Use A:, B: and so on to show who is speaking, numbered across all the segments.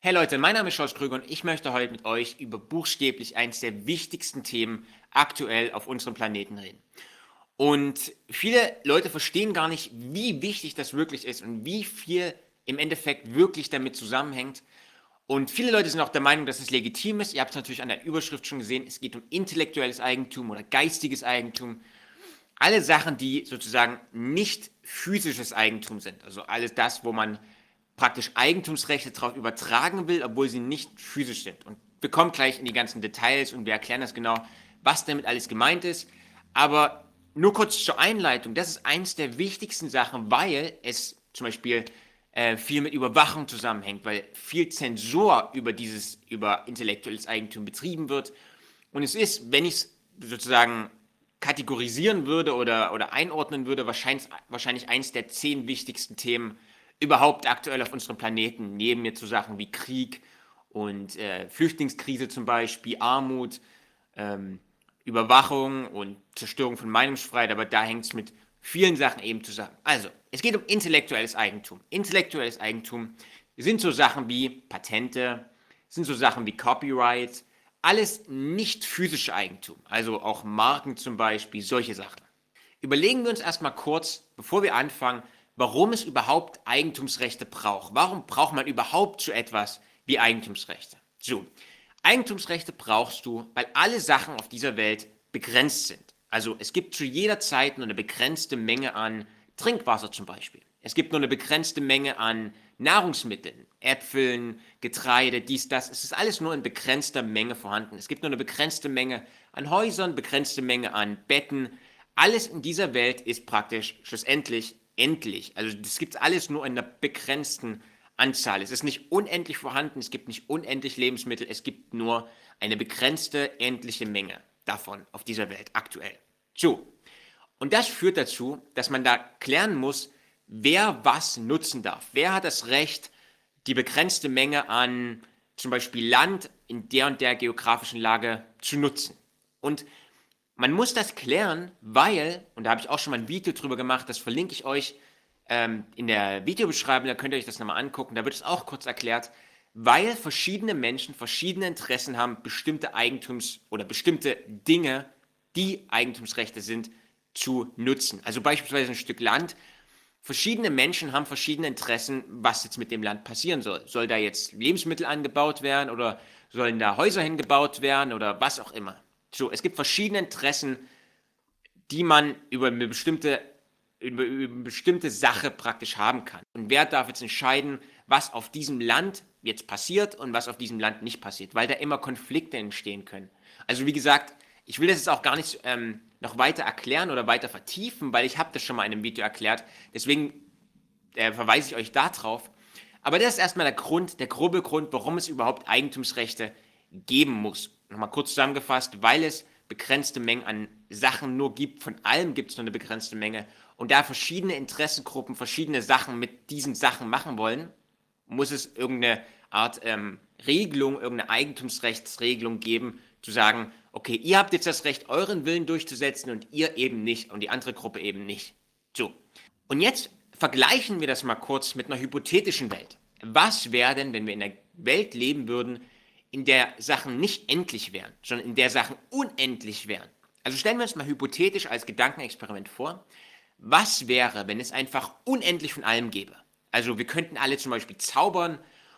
A: Hey Leute, mein Name ist Schorsch Krüger und ich möchte heute mit euch über buchstäblich eines der wichtigsten Themen aktuell auf unserem Planeten reden. Und viele Leute verstehen gar nicht, wie wichtig das wirklich ist und wie viel im Endeffekt wirklich damit zusammenhängt. Und viele Leute sind auch der Meinung, dass es legitim ist. Ihr habt es natürlich an der Überschrift schon gesehen. Es geht um intellektuelles Eigentum oder geistiges Eigentum. Alle Sachen, die sozusagen nicht physisches Eigentum sind. Also alles das, wo man praktisch Eigentumsrechte darauf übertragen will, obwohl sie nicht physisch sind. Und wir kommen gleich in die ganzen Details und wir erklären das genau, was damit alles gemeint ist. Aber nur kurz zur Einleitung, das ist eins der wichtigsten Sachen, weil es zum Beispiel viel mit Überwachung zusammenhängt, weil viel Zensur über intellektuelles Eigentum betrieben wird. Und es ist, wenn ich es sozusagen kategorisieren würde oder einordnen würde, wahrscheinlich eins der 10 wichtigsten Themen überhaupt aktuell auf unserem Planeten, neben mir zu Sachen wie Krieg und Flüchtlingskrise zum Beispiel, Armut, ähm, Überwachung und Zerstörung von Meinungsfreiheit, aber da hängt es mit vielen Sachen eben zusammen. Also, es geht um intellektuelles Eigentum. Intellektuelles Eigentum sind so Sachen wie Patente, sind so Sachen wie Copyright, alles nicht physische Eigentum, also auch Marken zum Beispiel, solche Sachen. Überlegen wir uns erstmal kurz, bevor wir anfangen, warum es überhaupt Eigentumsrechte braucht. Warum braucht man überhaupt so etwas wie Eigentumsrechte? So, Eigentumsrechte brauchst du, weil alle Sachen auf dieser Welt begrenzt sind. Also es gibt zu jeder Zeit nur eine begrenzte Menge an Trinkwasser zum Beispiel. Es gibt nur eine begrenzte Menge an Nahrungsmitteln, Äpfeln, Getreide, dies, das. Es ist alles nur in begrenzter Menge vorhanden. Es gibt nur eine begrenzte Menge an Häusern, begrenzte Menge an Betten. Alles in dieser Welt ist praktisch schlussendlich endlich. Also das gibt alles nur in einer begrenzten Anzahl. Es ist nicht unendlich vorhanden, es gibt nicht unendlich Lebensmittel, es gibt nur eine begrenzte, endliche Menge davon auf dieser Welt aktuell. So, und das führt dazu, dass man da klären muss, wer was nutzen darf. Wer hat das Recht, die begrenzte Menge an zum Beispiel Land in der und der geografischen Lage zu nutzen. Und man muss das klären, weil, und da habe ich auch schon mal ein Video drüber gemacht, das verlinke ich euch in der Videobeschreibung, da könnt ihr euch das nochmal angucken, da wird es auch kurz erklärt, weil verschiedene Menschen verschiedene Interessen haben, bestimmte oder bestimmte Dinge, die Eigentumsrechte sind, zu nutzen. Also beispielsweise ein Stück Land. Verschiedene Menschen haben verschiedene Interessen, was jetzt mit dem Land passieren soll. Soll da jetzt Lebensmittel angebaut werden oder sollen da Häuser hingebaut werden oder was auch immer. So, es gibt verschiedene Interessen, die man über eine bestimmte Sache praktisch haben kann. Und wer darf jetzt entscheiden, was auf diesem Land jetzt passiert und was auf diesem Land nicht passiert, weil da immer Konflikte entstehen können. Also wie gesagt, ich will das jetzt auch gar nicht noch weiter erklären oder weiter vertiefen, weil ich habe das schon mal in einem Video erklärt. Deswegen verweise ich euch da drauf. Aber das ist erstmal der Grund, der grobe Grund, warum es überhaupt Eigentumsrechte geben muss. Nochmal kurz zusammengefasst, weil es begrenzte Mengen an Sachen nur gibt, von allem gibt es nur eine begrenzte Menge. Und da verschiedene Interessengruppen verschiedene Sachen mit diesen Sachen machen wollen, muss es irgendeine Art Regelung, irgendeine Eigentumsrechtsregelung geben, zu sagen, okay, ihr habt jetzt das Recht, euren Willen durchzusetzen und ihr eben nicht und die andere Gruppe eben nicht. So, und jetzt vergleichen wir das mal kurz mit einer hypothetischen Welt. Was wäre denn, wenn wir in einer Welt leben würden, in der Sachen nicht endlich wären, sondern in der Sachen unendlich wären? Also stellen wir uns mal hypothetisch als Gedankenexperiment vor, was wäre, wenn es einfach unendlich von allem gäbe? Also wir könnten alle zum Beispiel zaubern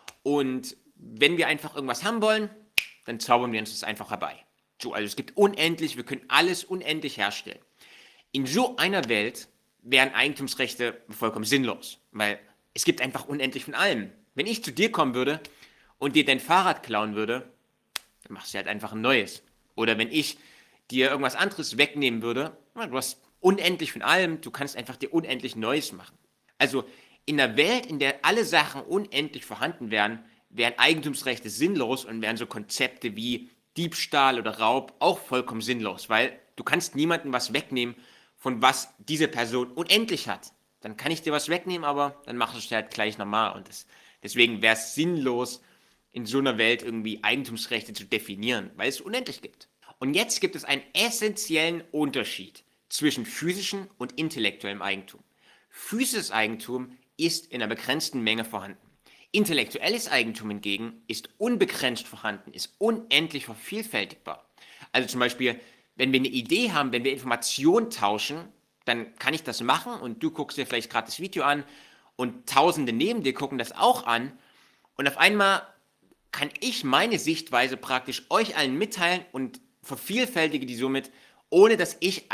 A: und wenn wir einfach irgendwas haben wollen, dann zaubern wir uns das einfach herbei. So, also es gibt unendlich, wir können alles unendlich herstellen. In so einer Welt wären Eigentumsrechte vollkommen sinnlos, weil es gibt einfach unendlich von allem. Wenn ich zu dir kommen würde und dir dein Fahrrad klauen würde, dann machst du halt einfach ein neues. Oder wenn ich dir irgendwas anderes wegnehmen würde, na, du hast unendlich von allem, du kannst einfach dir unendlich Neues machen. Also in einer Welt, in der alle Sachen unendlich vorhanden wären, wären Eigentumsrechte sinnlos und wären so Konzepte wie Diebstahl oder Raub auch vollkommen sinnlos, weil du kannst niemandem was wegnehmen, von was diese Person unendlich hat. Dann kann ich dir was wegnehmen, aber dann machst du es halt gleich normal. Und deswegen wäre es sinnlos, in so einer Welt irgendwie Eigentumsrechte zu definieren, weil es unendlich gibt. Und jetzt gibt es einen essentiellen Unterschied zwischen physischem und intellektuellem Eigentum. Physisches Eigentum ist in einer begrenzten Menge vorhanden. Intellektuelles Eigentum hingegen ist unbegrenzt vorhanden, ist unendlich vervielfältigbar. Also zum Beispiel, wenn wir eine Idee haben, wenn wir Informationen tauschen, dann kann ich das machen und du guckst dir vielleicht gerade das Video an und Tausende neben dir gucken das auch an und auf einmal kann ich meine Sichtweise praktisch euch allen mitteilen und vervielfältige die somit, ohne dass ich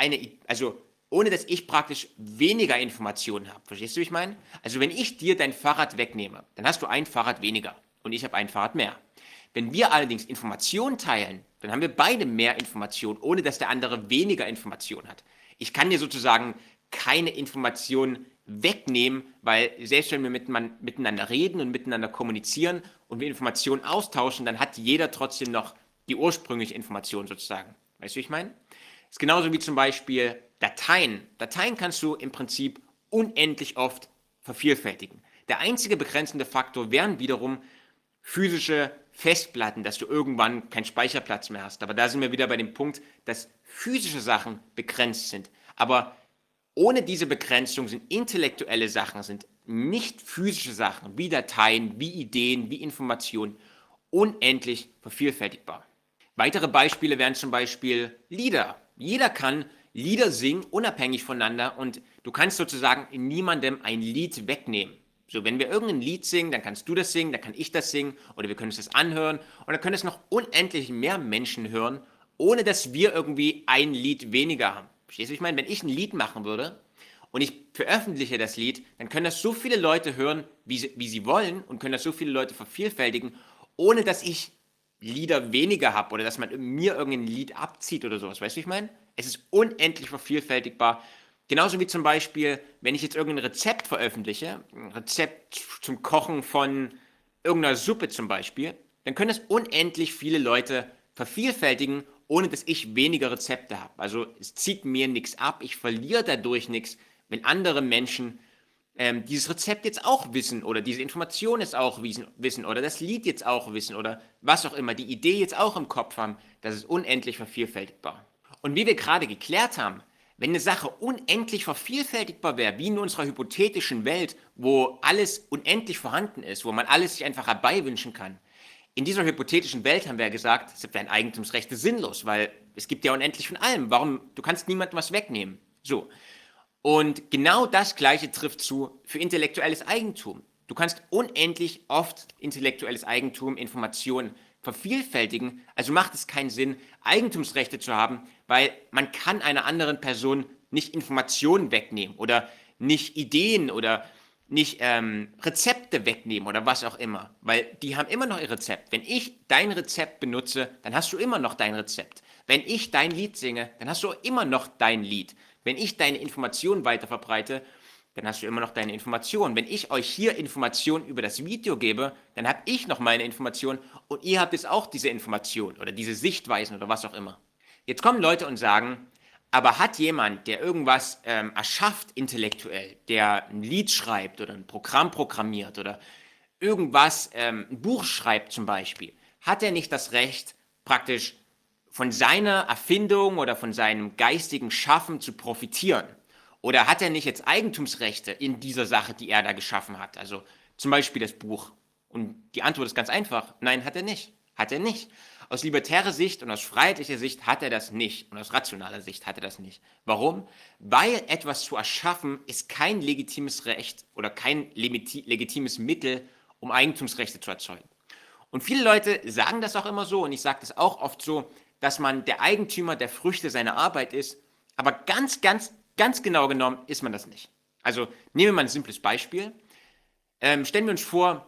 A: ohne dass ich praktisch weniger Informationen habe. Verstehst du, wie ich meine? Also wenn ich dir dein Fahrrad wegnehme, dann hast du ein Fahrrad weniger und ich habe ein Fahrrad mehr. Wenn wir allerdings Informationen teilen, dann haben wir beide mehr Informationen, ohne dass der andere weniger Informationen hat. Ich kann dir sozusagen keine Informationen wegnehmen, weil selbst wenn wir miteinander reden und miteinander kommunizieren und wir Informationen austauschen, dann hat jeder trotzdem noch die ursprüngliche Information sozusagen. Weißt du, wie ich meine? Das ist genauso wie zum Beispiel Dateien. Dateien kannst du im Prinzip unendlich oft vervielfältigen. Der einzige begrenzende Faktor wären wiederum physische Festplatten, dass du irgendwann keinen Speicherplatz mehr hast. Aber da sind wir wieder bei dem Punkt, dass physische Sachen begrenzt sind. Aber ohne diese Begrenzung sind intellektuelle Sachen, sind nicht physische Sachen wie Dateien, wie Ideen, wie Informationen unendlich vervielfältigbar. Weitere Beispiele wären zum Beispiel Lieder. Jeder kann Lieder singen, unabhängig voneinander und du kannst sozusagen niemandem ein Lied wegnehmen. So, wenn wir irgendein Lied singen, dann kannst du das singen, dann kann ich das singen oder wir können uns das anhören und dann können es noch unendlich mehr Menschen hören, ohne dass wir irgendwie ein Lied weniger haben. Verstehst du, was ich meine? Wenn ich ein Lied machen würde und ich veröffentliche das Lied, dann können das so viele Leute hören, wie sie wollen und können das so viele Leute vervielfältigen, ohne dass ich Lieder weniger habe oder dass man mir irgendein Lied abzieht oder sowas. Weißt du, wie ich meine? Es ist unendlich vervielfältigbar. Genauso wie zum Beispiel, wenn ich jetzt irgendein Rezept veröffentliche, ein Rezept zum Kochen von irgendeiner Suppe zum Beispiel, dann können es unendlich viele Leute vervielfältigen, ohne dass ich weniger Rezepte habe. Also es zieht mir nichts ab, ich verliere dadurch nichts, wenn andere Menschen dieses Rezept jetzt auch wissen oder diese Information jetzt auch wissen oder das Lied jetzt auch wissen oder was auch immer, die Idee jetzt auch im Kopf haben, das ist unendlich vervielfältigbar. Und wie wir gerade geklärt haben, wenn eine Sache unendlich vervielfältigbar wäre, wie in unserer hypothetischen Welt, wo alles unendlich vorhanden ist, wo man alles sich einfach herbeiwünschen kann, in dieser hypothetischen Welt haben wir ja gesagt, wären Eigentumsrechte sinnlos, weil es gibt ja unendlich von allem. Du kannst niemandem was wegnehmen. So. Und genau das Gleiche trifft zu für intellektuelles Eigentum. Du kannst unendlich oft intellektuelles Eigentum, Informationen vervielfältigen, also macht es keinen Sinn, Eigentumsrechte zu haben, weil man kann einer anderen Person nicht Informationen wegnehmen oder nicht Ideen oder nicht Rezepte wegnehmen oder was auch immer, weil die haben immer noch ihr Rezept. Wenn ich dein Rezept benutze, dann hast du immer noch dein Rezept. Wenn ich dein Lied singe, dann hast du immer noch dein Lied. Wenn ich deine Informationen weiterverbreite, dann hast du immer noch deine Informationen. Wenn ich euch hier Informationen über das Video gebe, dann habe ich noch meine Informationen und ihr habt jetzt auch diese Informationen oder diese Sichtweisen oder was auch immer. Jetzt kommen Leute und sagen, aber hat jemand, der irgendwas erschafft intellektuell, der ein Lied schreibt oder ein Programm programmiert oder irgendwas, ein Buch schreibt zum Beispiel, hat er nicht das Recht, praktisch von seiner Erfindung oder von seinem geistigen Schaffen zu profitieren? Oder hat er nicht jetzt Eigentumsrechte in dieser Sache, die er da geschaffen hat? Also zum Beispiel das Buch. Und die Antwort ist ganz einfach. Nein, hat er nicht. Hat er nicht. Aus libertärer Sicht und aus freiheitlicher Sicht hat er das nicht. Und aus rationaler Sicht hat er das nicht. Warum? Weil etwas zu erschaffen ist kein legitimes Recht oder kein legitimes Mittel, um Eigentumsrechte zu erzeugen. Und viele Leute sagen das auch immer so und ich sage das auch oft so, dass man der Eigentümer der Früchte seiner Arbeit ist, aber ganz genau genommen ist man das nicht. Also nehmen wir mal ein simples Beispiel. Stellen wir uns vor,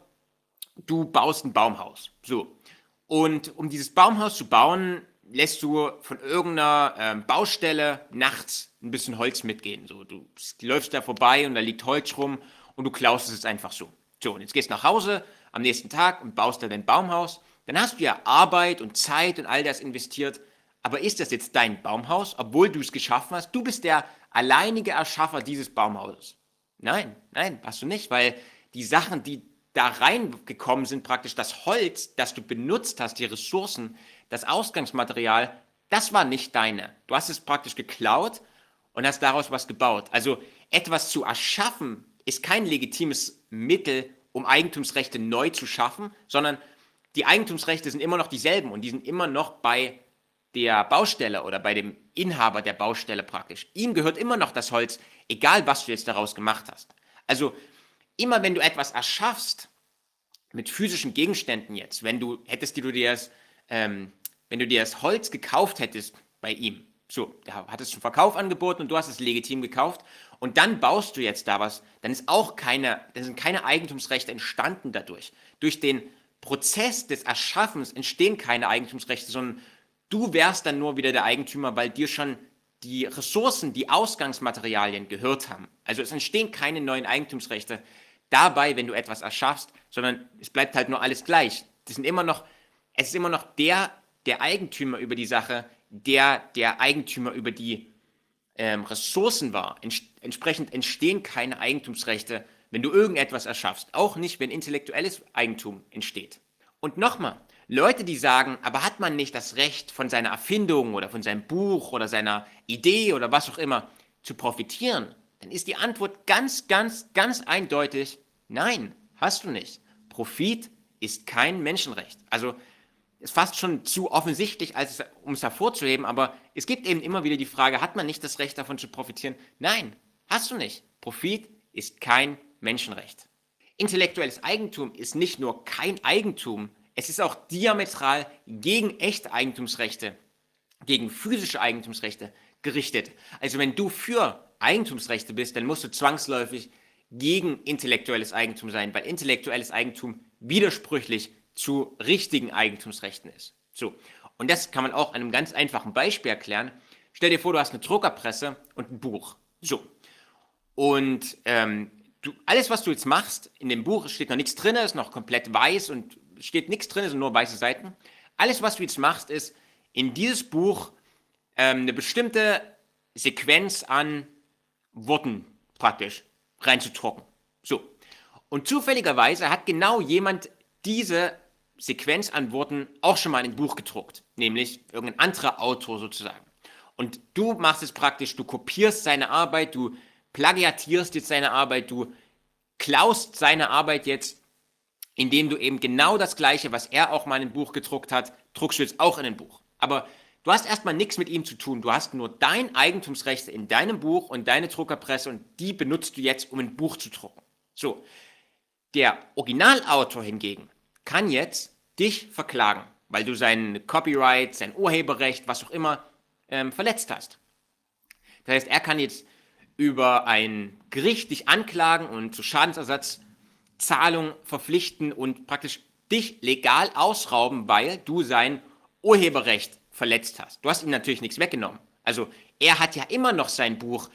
A: du baust ein Baumhaus. So. Und um dieses Baumhaus zu bauen, lässt du von irgendeiner Baustelle nachts ein bisschen Holz mitgehen. So, du läufst da vorbei und da liegt Holz rum und du klaust es jetzt einfach so. So, und jetzt gehst du nach Hause am nächsten Tag und baust da dein Baumhaus. Dann hast du ja Arbeit und Zeit und all das investiert. Aber ist das jetzt dein Baumhaus, obwohl du es geschaffen hast? Du bist der alleinige Erschaffer dieses Baumhauses. Nein, hast du nicht, weil die Sachen, die da reingekommen sind, praktisch das Holz, das du benutzt hast, die Ressourcen, das Ausgangsmaterial, das war nicht deine. Du hast es praktisch geklaut und hast daraus was gebaut. Also etwas zu erschaffen ist kein legitimes Mittel, um Eigentumsrechte neu zu schaffen, sondern die Eigentumsrechte sind immer noch dieselben und die sind immer noch bei der Baustelle oder bei dem Inhaber der Baustelle praktisch. Ihm gehört immer noch das Holz, egal was du jetzt daraus gemacht hast. Also immer wenn du etwas erschaffst, mit physischen Gegenständen jetzt, wenn du dir das Holz gekauft hättest bei ihm, so, der hat es zum Verkauf angeboten und du hast es legitim gekauft und dann baust du jetzt da was, dann sind keine Eigentumsrechte entstanden dadurch. Durch den Prozess des Erschaffens entstehen keine Eigentumsrechte, sondern du wärst dann nur wieder der Eigentümer, weil dir schon die Ressourcen, die Ausgangsmaterialien gehört haben. Also es entstehen keine neuen Eigentumsrechte dabei, wenn du etwas erschaffst, sondern es bleibt halt nur alles gleich. Es ist immer noch der Eigentümer über die Sache, der Eigentümer über die Ressourcen war. Entsprechend entstehen keine Eigentumsrechte, wenn du irgendetwas erschaffst. Auch nicht, wenn intellektuelles Eigentum entsteht. Und nochmal, Leute, die sagen, aber hat man nicht das Recht von seiner Erfindung oder von seinem Buch oder seiner Idee oder was auch immer zu profitieren, dann ist die Antwort ganz, ganz, ganz eindeutig, nein, hast du nicht. Profit ist kein Menschenrecht. Also ist fast schon zu offensichtlich, um es hervorzuheben, aber es gibt eben immer wieder die Frage, hat man nicht das Recht davon zu profitieren? Nein, hast du nicht. Profit ist kein Menschenrecht. Intellektuelles Eigentum ist nicht nur kein Eigentum, es ist auch diametral gegen echte Eigentumsrechte, gegen physische Eigentumsrechte gerichtet. Also wenn du für Eigentumsrechte bist, dann musst du zwangsläufig gegen intellektuelles Eigentum sein, weil intellektuelles Eigentum widersprüchlich zu richtigen Eigentumsrechten ist. So, und das kann man auch an einem ganz einfachen Beispiel erklären. Stell dir vor, du hast eine Druckerpresse und ein Buch. So, und alles, was du jetzt machst, in dem Buch steht noch nichts drin, ist noch komplett weiß und steht nichts drin, sind nur weiße Seiten. Alles, was du jetzt machst, ist in dieses Buch eine bestimmte Sequenz an Worten praktisch reinzudrucken. So, und zufälligerweise hat genau jemand diese Sequenz an Worten auch schon mal in ein Buch gedruckt, nämlich irgendein anderer Autor sozusagen. Und du machst es praktisch, du kopierst seine Arbeit, du plagiatierst jetzt seine Arbeit, du klaust seine Arbeit jetzt, indem du eben genau das Gleiche, was er auch mal in ein Buch gedruckt hat, druckst du jetzt auch in ein Buch. Aber du hast erstmal nichts mit ihm zu tun, du hast nur dein Eigentumsrechte in deinem Buch und deine Druckerpresse und die benutzt du jetzt, um ein Buch zu drucken. So, der Originalautor hingegen kann jetzt dich verklagen, weil du sein Copyright, sein Urheberrecht, was auch immer, verletzt hast. Das heißt, er kann jetzt über ein Gericht dich anklagen und zu Schadensersatzzahlung verpflichten und praktisch dich legal ausrauben, weil du sein Urheberrecht verletzt hast. Du hast ihm natürlich nichts weggenommen. Also er hat ja immer noch sein Buch,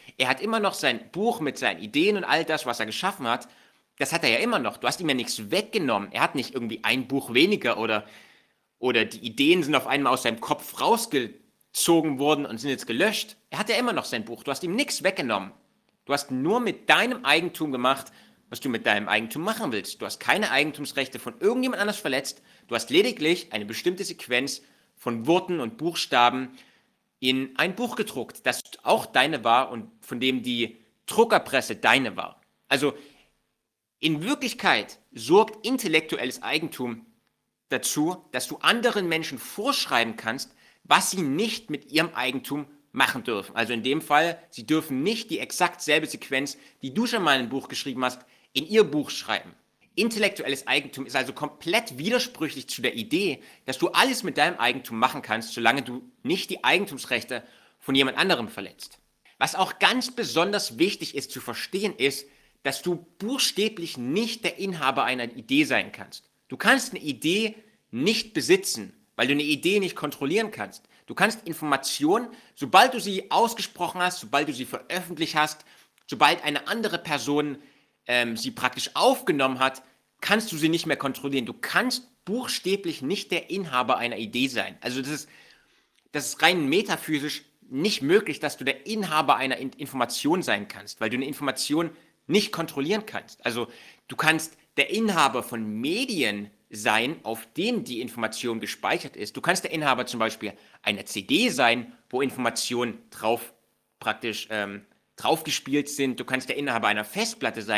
A: mit seinen Ideen und all das, was er geschaffen hat, das hat er ja immer noch. Du hast ihm ja nichts weggenommen. Er hat nicht irgendwie ein Buch weniger oder die Ideen sind auf einmal aus seinem Kopf rausgezogen worden und sind jetzt gelöscht. Er hat ja immer noch sein Buch. Du hast ihm nichts weggenommen. Du hast nur mit deinem Eigentum gemacht, was du mit deinem Eigentum machen willst. Du hast keine Eigentumsrechte von irgendjemand anders verletzt. Du hast lediglich eine bestimmte Sequenz von Worten und Buchstaben in ein Buch gedruckt, das auch deine war und von dem die Druckerpresse deine war. Also in Wirklichkeit sorgt intellektuelles Eigentum dazu, dass du anderen Menschen vorschreiben kannst, was sie nicht mit ihrem Eigentum machen dürfen. Also in dem Fall, sie dürfen nicht die exakt selbe Sequenz, die du schon mal in ein Buch geschrieben hast, in ihr Buch schreiben. Intellektuelles Eigentum ist also komplett widersprüchlich zu der Idee, dass du alles mit deinem Eigentum machen kannst, solange du nicht die Eigentumsrechte von jemand anderem verletzt. Was auch ganz besonders wichtig ist zu verstehen ist, dass du buchstäblich nicht der Inhaber einer Idee sein kannst. Du kannst eine Idee nicht besitzen, weil du eine Idee nicht kontrollieren kannst. Du kannst Informationen, sobald du sie ausgesprochen hast, sobald du sie veröffentlicht hast, sobald eine andere Person sie praktisch aufgenommen hat, kannst du sie nicht mehr kontrollieren. Du kannst buchstäblich nicht der Inhaber einer Idee sein. Also das ist rein metaphysisch nicht möglich, dass du der Inhaber einer Information sein kannst, weil du eine Information nicht kontrollieren kannst. Also du kannst der Inhaber von Medien sein, auf denen die Information gespeichert ist. Du kannst der Inhaber zum Beispiel einer CD sein, wo Informationen drauf praktisch draufgespielt sind. Du kannst der Inhaber einer Festplatte sein.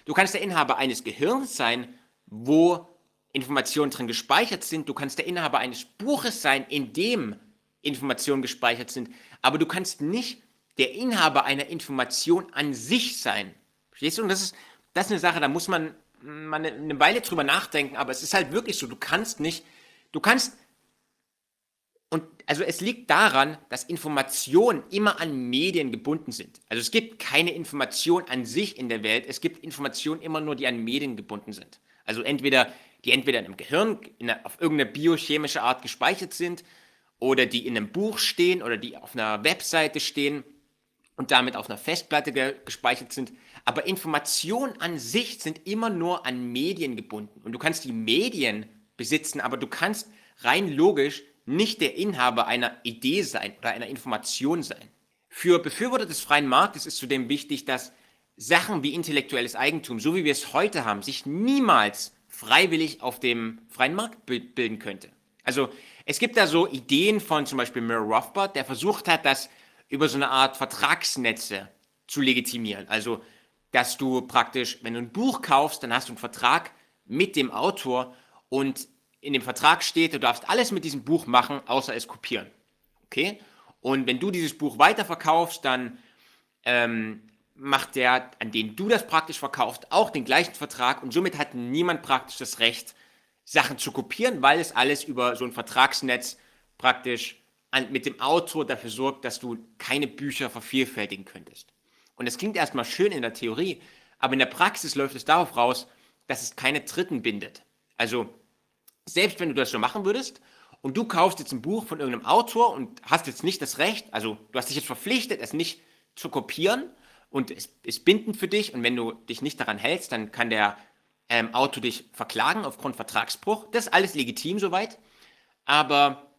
A: Du kannst der Inhaber eines Gehirns sein, wo Informationen drin gespeichert sind. Du kannst der Inhaber eines Buches sein, in dem Informationen gespeichert sind. Aber du kannst nicht der Inhaber einer Information an sich sein. Verstehst du? Und das ist eine Sache, da muss man eine Weile drüber nachdenken, aber es ist halt wirklich so, und also es liegt daran, dass Informationen immer an Medien gebunden sind. Also es gibt keine Information an sich in der Welt, es gibt Informationen immer nur, die an Medien gebunden sind. Also die entweder in einem Gehirn auf irgendeine biochemische Art gespeichert sind oder die in einem Buch stehen oder die auf einer Webseite stehen und damit auf einer Festplatte gespeichert sind. Aber Informationen an sich sind immer nur an Medien gebunden. Und du kannst die Medien besitzen, aber du kannst rein logisch nicht der Inhaber einer Idee sein oder einer Information sein. Für Befürworter des freien Marktes ist zudem wichtig, dass Sachen wie intellektuelles Eigentum, so wie wir es heute haben, sich niemals freiwillig auf dem freien Markt bilden könnte. Also es gibt da so Ideen von zum Beispiel Murray Rothbard, der versucht hat, das über so eine Art Vertragsnetze zu legitimieren. Also dass du praktisch, wenn du ein Buch kaufst, dann hast du einen Vertrag mit dem Autor und in dem Vertrag steht, du darfst alles mit diesem Buch machen, außer es kopieren. Okay? Und wenn du dieses Buch weiterverkaufst, dann macht der, an den du das praktisch verkaufst, auch den gleichen Vertrag und somit hat niemand praktisch das Recht, Sachen zu kopieren, weil es alles über so ein Vertragsnetz praktisch mit dem Autor dafür sorgt, dass du keine Bücher vervielfältigen könntest. Und das klingt erstmal schön in der Theorie, aber in der Praxis läuft es darauf raus, dass es keine Dritten bindet. Also selbst wenn du das so machen würdest und du kaufst jetzt ein Buch von irgendeinem Autor und hast jetzt nicht das Recht, also du hast dich jetzt verpflichtet, es nicht zu kopieren und es ist bindend für dich und wenn du dich nicht daran hältst, dann kann der Autor dich verklagen aufgrund Vertragsbruch. Das ist alles legitim soweit, aber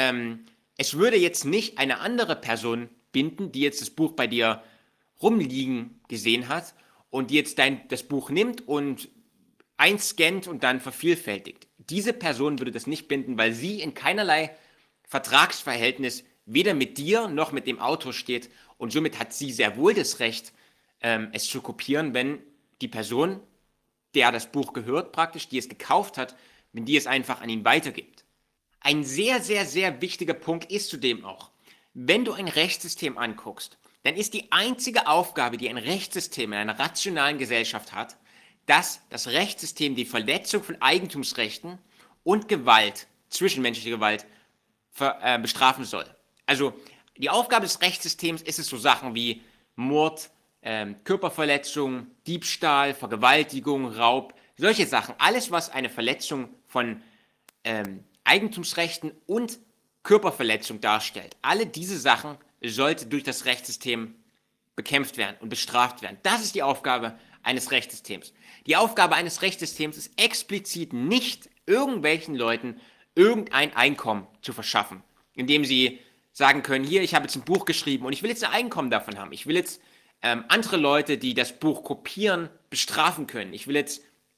A: es würde jetzt nicht eine andere Person binden, die jetzt das Buch bei dir rumliegen gesehen hat und die jetzt das Buch nimmt und einscannt und dann vervielfältigt. Diese Person würde das nicht binden, weil sie in keinerlei Vertragsverhältnis weder mit dir noch mit dem Autor steht und somit hat sie sehr wohl das Recht, es zu kopieren, wenn die Person, der das Buch gehört praktisch, die es gekauft hat, wenn die es einfach an ihn weitergibt. Ein sehr, sehr, sehr wichtiger Punkt ist zudem auch, wenn du ein Rechtssystem anguckst, dann ist die einzige Aufgabe, die ein Rechtssystem in einer rationalen Gesellschaft hat, dass das Rechtssystem die Verletzung von Eigentumsrechten und Gewalt, zwischenmenschliche Gewalt, bestrafen soll. Also die Aufgabe des Rechtssystems ist es so Sachen wie Mord, Körperverletzung, Diebstahl, Vergewaltigung, Raub, solche Sachen. Alles, was eine Verletzung von Eigentumsrechten und Körperverletzung darstellt. Alle diese Sachen sollte durch das Rechtssystem bekämpft werden und bestraft werden. Das ist die Aufgabe eines Rechtssystems. Die Aufgabe eines Rechtssystems ist explizit nicht irgendwelchen Leuten irgendein Einkommen zu verschaffen, indem sie sagen können, hier, ich habe jetzt ein Buch geschrieben und ich will jetzt ein Einkommen davon haben. Ich will jetzt andere Leute, die das Buch kopieren, bestrafen können. Ich will jetzt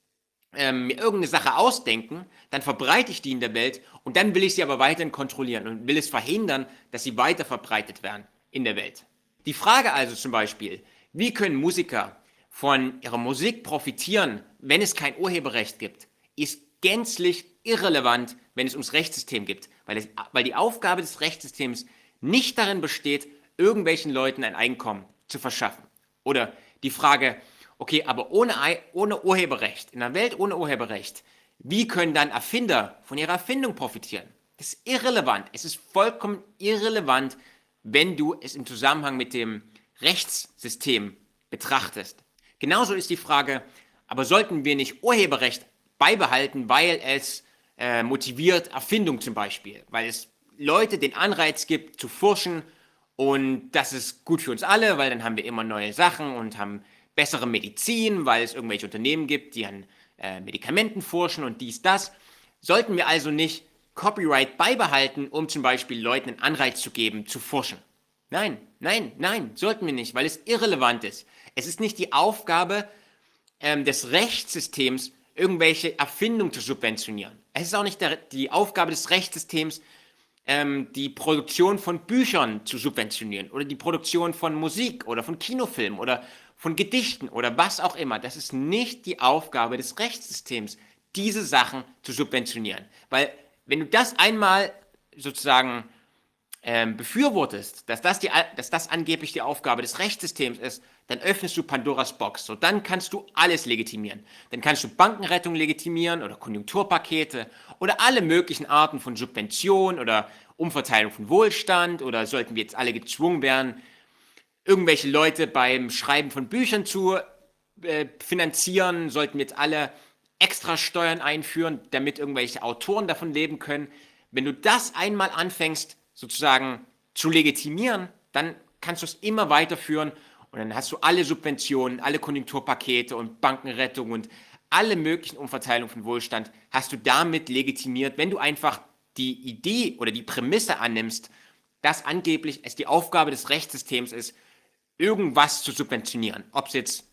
A: mir irgendeine Sache ausdenken, dann verbreite ich die in der Welt und dann will ich sie aber weiterhin kontrollieren und will es verhindern, dass sie weiter verbreitet werden in der Welt. Die Frage also zum Beispiel, wie können Musiker von ihrer Musik profitieren, wenn es kein Urheberrecht gibt, ist gänzlich irrelevant, wenn es ums Rechtssystem geht, weil die Aufgabe des Rechtssystems nicht darin besteht, irgendwelchen Leuten ein Einkommen zu verschaffen. Oder die Frage, okay, aber ohne Urheberrecht, in einer Welt ohne Urheberrecht, wie können dann Erfinder von ihrer Erfindung profitieren? Das ist irrelevant. Es ist vollkommen irrelevant, wenn du es im Zusammenhang mit dem Rechtssystem betrachtest. Genauso ist die Frage, aber sollten wir nicht Urheberrecht beibehalten, weil es motiviert Erfindung zum Beispiel, weil es Leute den Anreiz gibt zu forschen und das ist gut für uns alle, weil dann haben wir immer neue Sachen und haben bessere Medizin, weil es irgendwelche Unternehmen gibt, die an Medikamenten forschen und dies, das. Sollten wir also nicht Copyright beibehalten, um zum Beispiel Leuten einen Anreiz zu geben, zu forschen? Nein, nein, nein, sollten wir nicht, weil es irrelevant ist. Es ist nicht die Aufgabe des Rechtssystems, irgendwelche Erfindungen zu subventionieren. Es ist auch nicht die Aufgabe des Rechtssystems, die Produktion von Büchern zu subventionieren oder die Produktion von Musik oder von Kinofilmen oder von Gedichten oder was auch immer. Das ist nicht die Aufgabe des Rechtssystems, diese Sachen zu subventionieren. Weil wenn du das einmal sozusagen befürwortest, dass das angeblich die Aufgabe des Rechtssystems ist, dann öffnest du Pandoras Box. So, dann kannst du alles legitimieren. Dann kannst du Bankenrettung legitimieren oder Konjunkturpakete oder alle möglichen Arten von Subvention oder Umverteilung von Wohlstand, oder sollten wir jetzt alle gezwungen werden, irgendwelche Leute beim Schreiben von Büchern zu finanzieren, sollten wir jetzt alle extra Steuern einführen, damit irgendwelche Autoren davon leben können. Wenn du das einmal anfängst, sozusagen zu legitimieren, dann kannst du es immer weiterführen und dann hast du alle Subventionen, alle Konjunkturpakete und Bankenrettung und alle möglichen Umverteilungen von Wohlstand hast du damit legitimiert, wenn du einfach die Idee oder die Prämisse annimmst, dass angeblich es die Aufgabe des Rechtssystems ist, irgendwas zu subventionieren. Ob es jetzt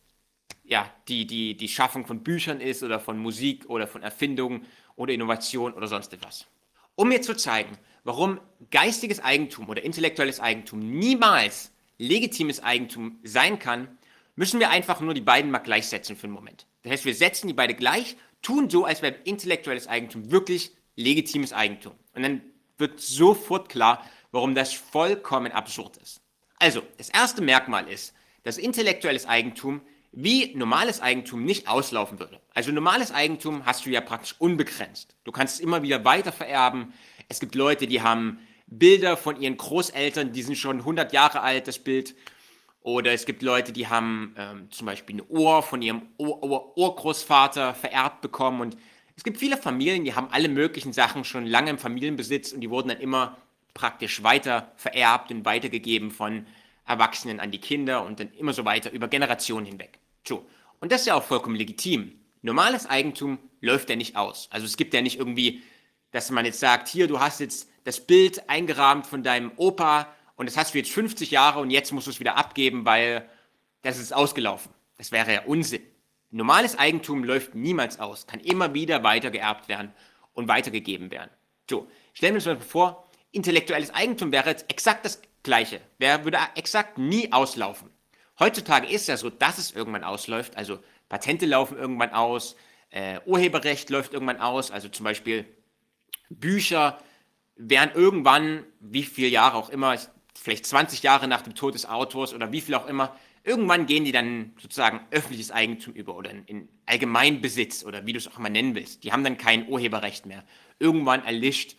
A: die Schaffung von Büchern ist oder von Musik oder von Erfindungen oder Innovation oder sonst etwas. Um mir zu zeigen, warum geistiges Eigentum oder intellektuelles Eigentum niemals legitimes Eigentum sein kann, müssen wir einfach nur die beiden mal gleichsetzen für einen Moment. Das heißt, wir setzen die beide gleich, tun so, als wäre intellektuelles Eigentum wirklich legitimes Eigentum. Und dann wird sofort klar, warum das vollkommen absurd ist. Also, das erste Merkmal ist, dass intellektuelles Eigentum wie normales Eigentum nicht auslaufen würde. Also normales Eigentum hast du ja praktisch unbegrenzt. Du kannst es immer wieder weiter vererben. Es gibt Leute, die haben Bilder von ihren Großeltern, die sind schon 100 Jahre alt, das Bild. Oder es gibt Leute, die haben zum Beispiel ein Ohr von ihrem Urgroßvater vererbt bekommen. Und es gibt viele Familien, die haben alle möglichen Sachen schon lange im Familienbesitz und die wurden dann immer praktisch weiter vererbt und weitergegeben von Erwachsenen an die Kinder und dann immer so weiter über Generationen hinweg. So. Und das ist ja auch vollkommen legitim. Normales Eigentum läuft ja nicht aus. Also es gibt ja nicht irgendwie, dass man jetzt sagt, hier, du hast jetzt das Bild eingerahmt von deinem Opa und das hast du jetzt 50 Jahre und jetzt musst du es wieder abgeben, weil das ist ausgelaufen. Das wäre ja Unsinn. Normales Eigentum läuft niemals aus, kann immer wieder weitergeerbt werden und weitergegeben werden. So, stellen wir uns mal vor, intellektuelles Eigentum wäre jetzt exakt das Gleiche. Würde exakt nie auslaufen. Heutzutage ist es ja so, dass es irgendwann ausläuft. Also Patente laufen irgendwann aus, Urheberrecht läuft irgendwann aus. Also zum Beispiel Bücher werden irgendwann, wie viele Jahre auch immer, vielleicht 20 Jahre nach dem Tod des Autors oder wie viel auch immer, irgendwann gehen die dann sozusagen öffentliches Eigentum über oder in Allgemeinbesitz oder wie du es auch immer nennen willst. Die haben dann kein Urheberrecht mehr. Irgendwann erlischt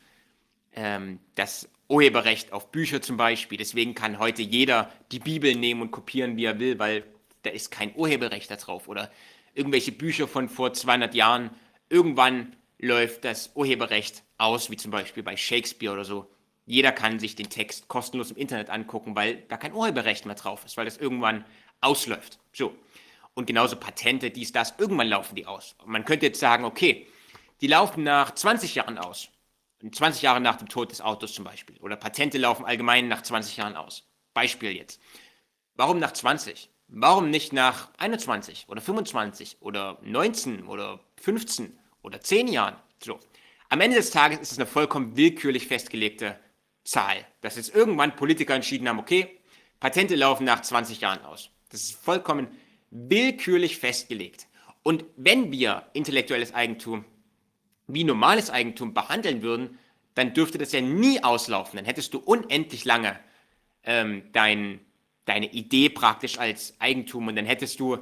A: das Urheberrecht auf Bücher zum Beispiel. Deswegen kann heute jeder die Bibel nehmen und kopieren, wie er will, weil da ist kein Urheberrecht da drauf. Oder irgendwelche Bücher von vor 200 Jahren. Irgendwann läuft das Urheberrecht aus, wie zum Beispiel bei Shakespeare oder so. Jeder kann sich den Text kostenlos im Internet angucken, weil da kein Urheberrecht mehr drauf ist, weil das irgendwann ausläuft. So. Und genauso Patente, dies, das, irgendwann laufen die aus. Und man könnte jetzt sagen, okay, die laufen nach 20 Jahren aus. 20 Jahre nach dem Tod des Autors zum Beispiel. Oder Patente laufen allgemein nach 20 Jahren aus. Beispiel jetzt. Warum nach 20? Warum nicht nach 21 oder 25 oder 19 oder 15 oder 10 Jahren? So. Am Ende des Tages ist es eine vollkommen willkürlich festgelegte Zahl. Dass jetzt irgendwann Politiker entschieden haben, okay, Patente laufen nach 20 Jahren aus. Das ist vollkommen willkürlich festgelegt. Und wenn wir intellektuelles Eigentum wie normales Eigentum behandeln würden, dann dürfte das ja nie auslaufen. Dann hättest du unendlich lange deine Idee praktisch als Eigentum und dann hättest du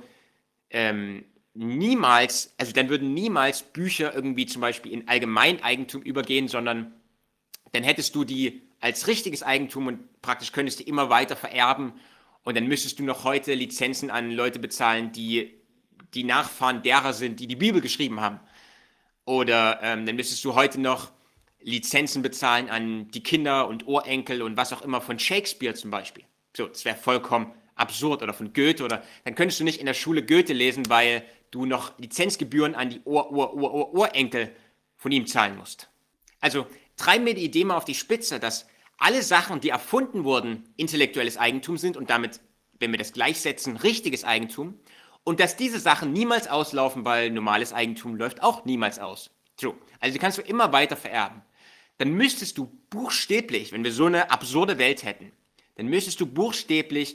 A: niemals, also dann würden niemals Bücher irgendwie zum Beispiel in Allgemeineigentum übergehen, sondern dann hättest du die als richtiges Eigentum und praktisch könntest du immer weiter vererben und dann müsstest du noch heute Lizenzen an Leute bezahlen, die die Nachfahren derer sind, die die Bibel geschrieben haben. Oder dann müsstest du heute noch Lizenzen bezahlen an die Kinder und Urenkel und was auch immer von Shakespeare zum Beispiel. So, das wäre vollkommen absurd. Oder von Goethe. Oder dann könntest du nicht in der Schule Goethe lesen, weil du noch Lizenzgebühren an die Urenkel von ihm zahlen musst. Also treiben wir die Idee mal auf die Spitze, dass alle Sachen, die erfunden wurden, intellektuelles Eigentum sind und damit, wenn wir das gleichsetzen, richtiges Eigentum. Und dass diese Sachen niemals auslaufen, weil normales Eigentum läuft auch niemals aus. So, also die kannst du immer weiter vererben. Dann müsstest du buchstäblich, wenn wir so eine absurde Welt hätten, dann müsstest du buchstäblich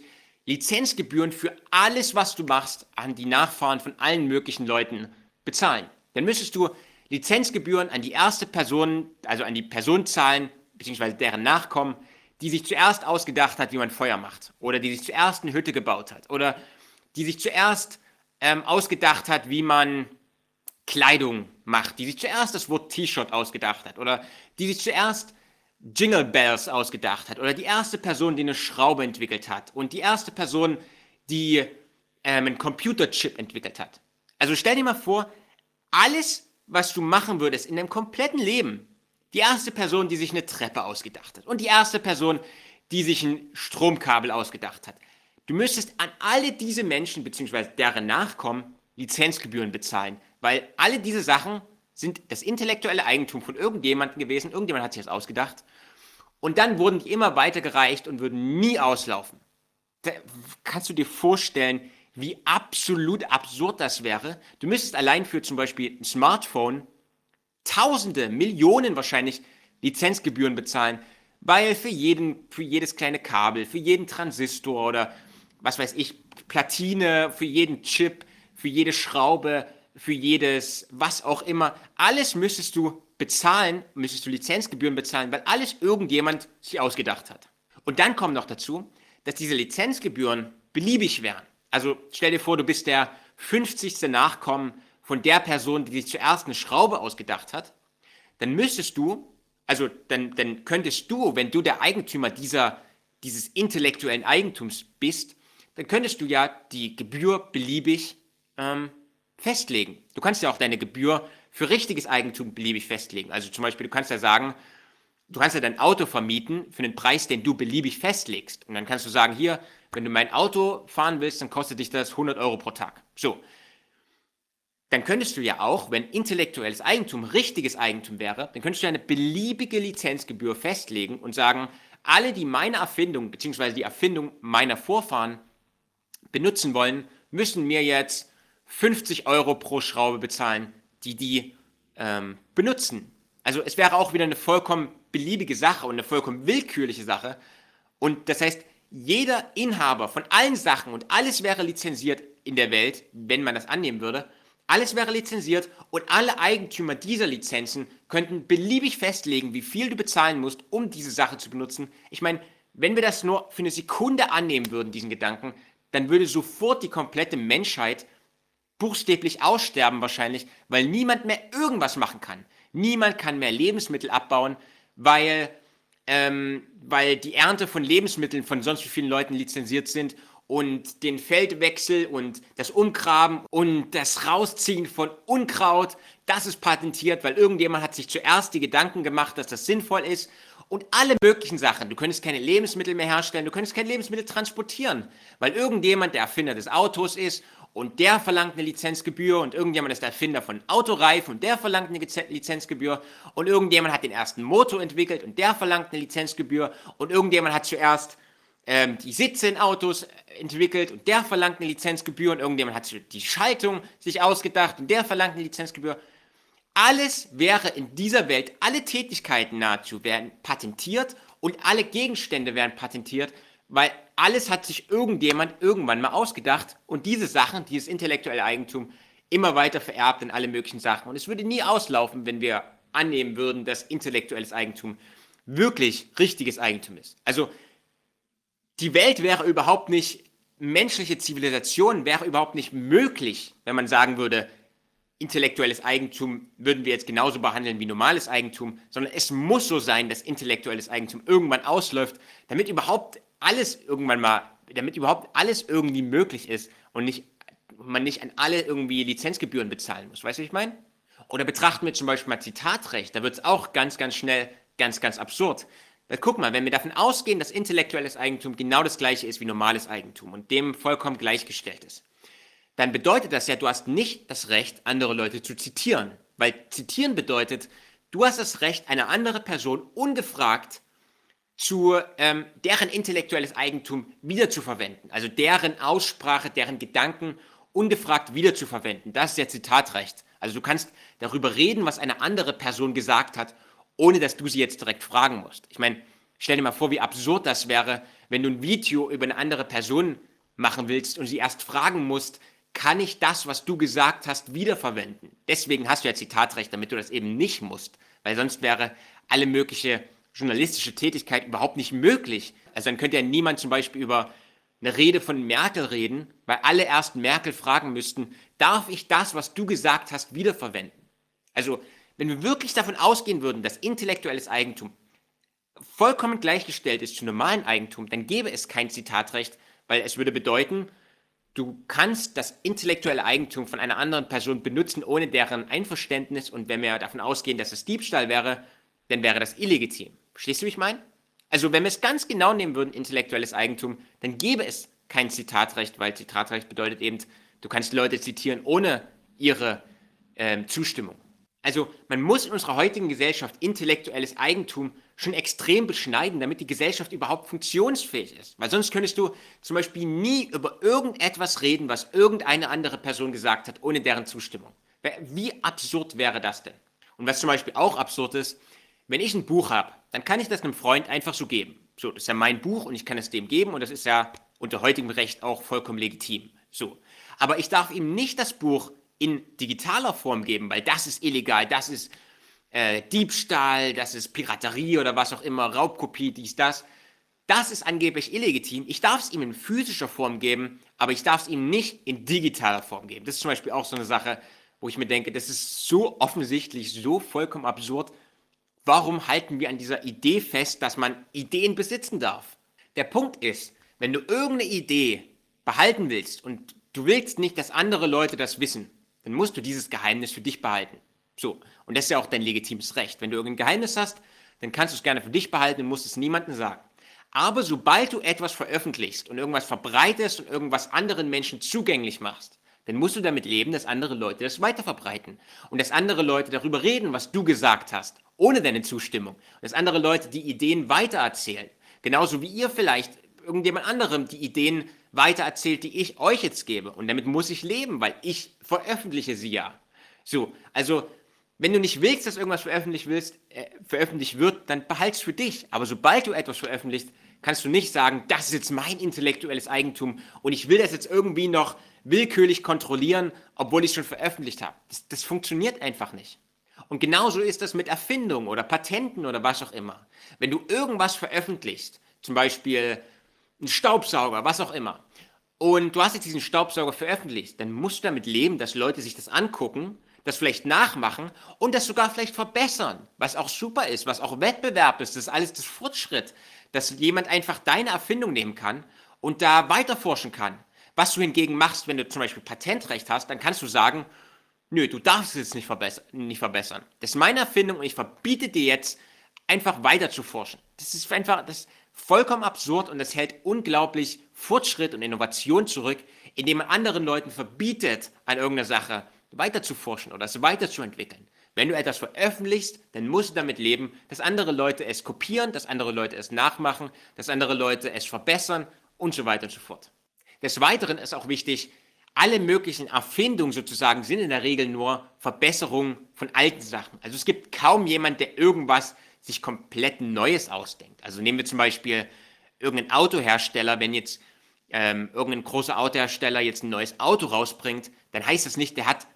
A: Lizenzgebühren für alles, was du machst, an die Nachfahren von allen möglichen Leuten bezahlen. Dann müsstest du Lizenzgebühren an die erste Person, also an die Person zahlen, beziehungsweise deren Nachkommen, die sich zuerst ausgedacht hat, wie man Feuer macht. Oder die sich zuerst eine Hütte gebaut hat. Oder die sich zuerst ausgedacht hat, wie man Kleidung macht. Die sich zuerst das Wort T-Shirt ausgedacht hat. Oder die sich zuerst Jingle Bells ausgedacht hat. Oder die erste Person, die eine Schraube entwickelt hat. Und die erste Person, die einen Computerchip entwickelt hat. Also stell dir mal vor, alles, was du machen würdest in deinem kompletten Leben, die erste Person, die sich eine Treppe ausgedacht hat und die erste Person, die sich ein Stromkabel ausgedacht hat. Du müsstest an alle diese Menschen bzw. deren Nachkommen Lizenzgebühren bezahlen, weil alle diese Sachen sind das intellektuelle Eigentum von irgendjemandem gewesen, irgendjemand hat sich das ausgedacht und dann wurden die immer weitergereicht und würden nie auslaufen. Da kannst du dir vorstellen, wie absolut absurd das wäre? Du müsstest allein für zum Beispiel ein Smartphone Tausende, Millionen wahrscheinlich Lizenzgebühren bezahlen, weil für jedes kleine Kabel, für jeden Transistor oder was weiß ich, Platine, für jeden Chip, für jede Schraube, für jedes, was auch immer, alles müsstest du bezahlen, müsstest du Lizenzgebühren bezahlen, weil alles irgendjemand sich ausgedacht hat. Und dann kommt noch dazu, dass diese Lizenzgebühren beliebig wären. Also stell dir vor, du bist der 50. Nachkommen von der Person, die sich zuerst eine Schraube ausgedacht hat, dann müsstest du, also dann könntest du, wenn du der Eigentümer dieses intellektuellen Eigentums bist, dann könntest du ja die Gebühr beliebig festlegen. Du kannst ja auch deine Gebühr für richtiges Eigentum beliebig festlegen. Also zum Beispiel, du kannst ja sagen, du kannst ja dein Auto vermieten für einen Preis, den du beliebig festlegst. Und dann kannst du sagen, hier, wenn du mein Auto fahren willst, dann kostet dich das 100 Euro pro Tag. So. Dann könntest du ja auch, wenn intellektuelles Eigentum richtiges Eigentum wäre, dann könntest du eine beliebige Lizenzgebühr festlegen und sagen, alle, die meine Erfindung bzw. die Erfindung meiner Vorfahren benutzen wollen, müssen mir jetzt 50 Euro pro Schraube bezahlen, die benutzen. Also es wäre auch wieder eine vollkommen beliebige Sache und eine vollkommen willkürliche Sache. Und das heißt, jeder Inhaber von allen Sachen und alles wäre lizenziert in der Welt, wenn man das annehmen würde, alles wäre lizenziert und alle Eigentümer dieser Lizenzen könnten beliebig festlegen, wie viel du bezahlen musst, um diese Sache zu benutzen. Ich meine, wenn wir das nur für eine Sekunde annehmen würden, diesen Gedanken, dann würde sofort die komplette Menschheit buchstäblich aussterben wahrscheinlich, weil niemand mehr irgendwas machen kann. Niemand kann mehr Lebensmittel abbauen, weil die Ernte von Lebensmitteln von sonst wie vielen Leuten lizenziert sind und den Feldwechsel und das Umgraben und das Rausziehen von Unkraut, das ist patentiert, weil irgendjemand hat sich zuerst die Gedanken gemacht, dass das sinnvoll ist und alle möglichen Sachen. Du könntest keine Lebensmittel mehr herstellen, du könntest keine Lebensmittel transportieren, weil irgendjemand der Erfinder des Autos ist und der verlangt eine Lizenzgebühr und irgendjemand ist der Erfinder von Autoreifen und der verlangt eine Lizenzgebühr und irgendjemand hat den ersten Motor entwickelt und der verlangt eine Lizenzgebühr und irgendjemand hat zuerst die Sitze in Autos entwickelt und der verlangt eine Lizenzgebühr und irgendjemand hat die Schaltung sich ausgedacht und der verlangt eine Lizenzgebühr. Alles wäre in dieser Welt, alle Tätigkeiten nahezu werden patentiert und alle Gegenstände werden patentiert, weil alles hat sich irgendjemand irgendwann mal ausgedacht und diese Sachen, dieses intellektuelle Eigentum, immer weiter vererbt in alle möglichen Sachen. Und es würde nie auslaufen, wenn wir annehmen würden, dass intellektuelles Eigentum wirklich richtiges Eigentum ist. Also die Welt wäre überhaupt nicht, menschliche Zivilisation wäre überhaupt nicht möglich, wenn man sagen würde, intellektuelles Eigentum würden wir jetzt genauso behandeln wie normales Eigentum, sondern es muss so sein, dass intellektuelles Eigentum irgendwann ausläuft, damit überhaupt alles irgendwie möglich ist und man nicht an alle irgendwie Lizenzgebühren bezahlen muss. Weißt du, was ich meine? Oder betrachten wir zum Beispiel mal Zitatrecht, da wird es auch ganz, ganz schnell ganz, ganz absurd. Weil guck mal, wenn wir davon ausgehen, dass intellektuelles Eigentum genau das gleiche ist wie normales Eigentum und dem vollkommen gleichgestellt ist, dann bedeutet das ja, du hast nicht das Recht, andere Leute zu zitieren. Weil zitieren bedeutet, du hast das Recht, eine andere Person ungefragt deren intellektuelles Eigentum wiederzuverwenden. Also deren Aussprache, deren Gedanken ungefragt wiederzuverwenden. Das ist ja Zitatrecht. Also du kannst darüber reden, was eine andere Person gesagt hat, ohne dass du sie jetzt direkt fragen musst. Ich meine, stell dir mal vor, wie absurd das wäre, wenn du ein Video über eine andere Person machen willst und sie erst fragen musst, kann ich das, was du gesagt hast, wiederverwenden? Deswegen hast du ja Zitatrecht, damit du das eben nicht musst, weil sonst wäre alle mögliche journalistische Tätigkeit überhaupt nicht möglich. Also dann könnte ja niemand zum Beispiel über eine Rede von Merkel reden, weil alle erst Merkel fragen müssten, darf ich das, was du gesagt hast, wiederverwenden? Also, wenn wir wirklich davon ausgehen würden, dass intellektuelles Eigentum vollkommen gleichgestellt ist zu normalem Eigentum, dann gäbe es kein Zitatrecht, weil es würde bedeuten, du kannst das intellektuelle Eigentum von einer anderen Person benutzen, ohne deren Einverständnis, und wenn wir davon ausgehen, dass es Diebstahl wäre, dann wäre das illegitim. Verstehst du, wie ich meine? Also wenn wir es ganz genau nehmen würden, intellektuelles Eigentum, dann gäbe es kein Zitatrecht, weil Zitatrecht bedeutet eben, du kannst Leute zitieren ohne ihre Zustimmung. Also man muss in unserer heutigen Gesellschaft intellektuelles Eigentum schon extrem beschneiden, damit die Gesellschaft überhaupt funktionsfähig ist. Weil sonst könntest du zum Beispiel nie über irgendetwas reden, was irgendeine andere Person gesagt hat, ohne deren Zustimmung. Wie absurd wäre das denn? Und was zum Beispiel auch absurd ist, wenn ich ein Buch habe, dann kann ich das einem Freund einfach so geben. So, das ist ja mein Buch und ich kann es dem geben und das ist ja unter heutigem Recht auch vollkommen legitim. So. Aber ich darf ihm nicht das Buch in digitaler Form geben, weil das ist illegal, das ist Diebstahl, das ist Piraterie oder was auch immer, Raubkopie, dies, das. Das ist angeblich illegitim. Ich darf es ihm in physischer Form geben, aber ich darf es ihm nicht in digitaler Form geben. Das ist zum Beispiel auch so eine Sache, wo ich mir denke, das ist so offensichtlich, so vollkommen absurd. Warum halten wir an dieser Idee fest, dass man Ideen besitzen darf? Der Punkt ist, wenn du irgendeine Idee behalten willst und du willst nicht, dass andere Leute das wissen, dann musst du dieses Geheimnis für dich behalten. So, und das ist ja auch dein legitimes Recht. Wenn du irgendein Geheimnis hast, dann kannst du es gerne für dich behalten und musst es niemandem sagen. Aber sobald du etwas veröffentlichst und irgendwas verbreitest und irgendwas anderen Menschen zugänglich machst, dann musst du damit leben, dass andere Leute das weiterverbreiten und dass andere Leute darüber reden, was du gesagt hast, ohne deine Zustimmung. Und dass andere Leute die Ideen weitererzählen. Genauso wie ihr vielleicht irgendjemand anderem die Ideen weitererzählt, die ich euch jetzt gebe. Und damit muss ich leben, weil ich veröffentliche sie ja. So, also wenn du nicht willst, dass irgendwas veröffentlicht wird, dann behalt's für dich. Aber sobald du etwas veröffentlichst, kannst du nicht sagen, das ist jetzt mein intellektuelles Eigentum und ich will das jetzt irgendwie noch willkürlich kontrollieren, obwohl ich es schon veröffentlicht habe. Das funktioniert einfach nicht. Und genauso ist das mit Erfindungen oder Patenten oder was auch immer. Wenn du irgendwas veröffentlichst, zum Beispiel einen Staubsauger, was auch immer, und du hast jetzt diesen Staubsauger veröffentlicht, dann musst du damit leben, dass Leute sich das angucken, das vielleicht nachmachen und das sogar vielleicht verbessern, was auch super ist, was auch Wettbewerb ist, das ist alles das Fortschritt, dass jemand einfach deine Erfindung nehmen kann und da weiterforschen kann. Was du hingegen machst, wenn du zum Beispiel Patentrecht hast, dann kannst du sagen, nö, du darfst es nicht verbessern. Das ist meine Erfindung und ich verbiete dir jetzt, einfach weiter zu forschen. Das ist vollkommen absurd und das hält unglaublich Fortschritt und Innovation zurück, indem man anderen Leuten verbietet, an irgendeiner Sache weiter zu forschen oder es weiterzuentwickeln. Wenn du etwas veröffentlichst, dann musst du damit leben, dass andere Leute es kopieren, dass andere Leute es nachmachen, dass andere Leute es verbessern und so weiter und so fort. Des Weiteren ist auch wichtig, alle möglichen Erfindungen sozusagen sind in der Regel nur Verbesserungen von alten Sachen. Also es gibt kaum jemand, der irgendwas sich komplett Neues ausdenkt. Also nehmen wir zum Beispiel irgendeinen Autohersteller, wenn jetzt irgendein großer Autohersteller jetzt ein neues Auto rausbringt, dann heißt das nicht, der hat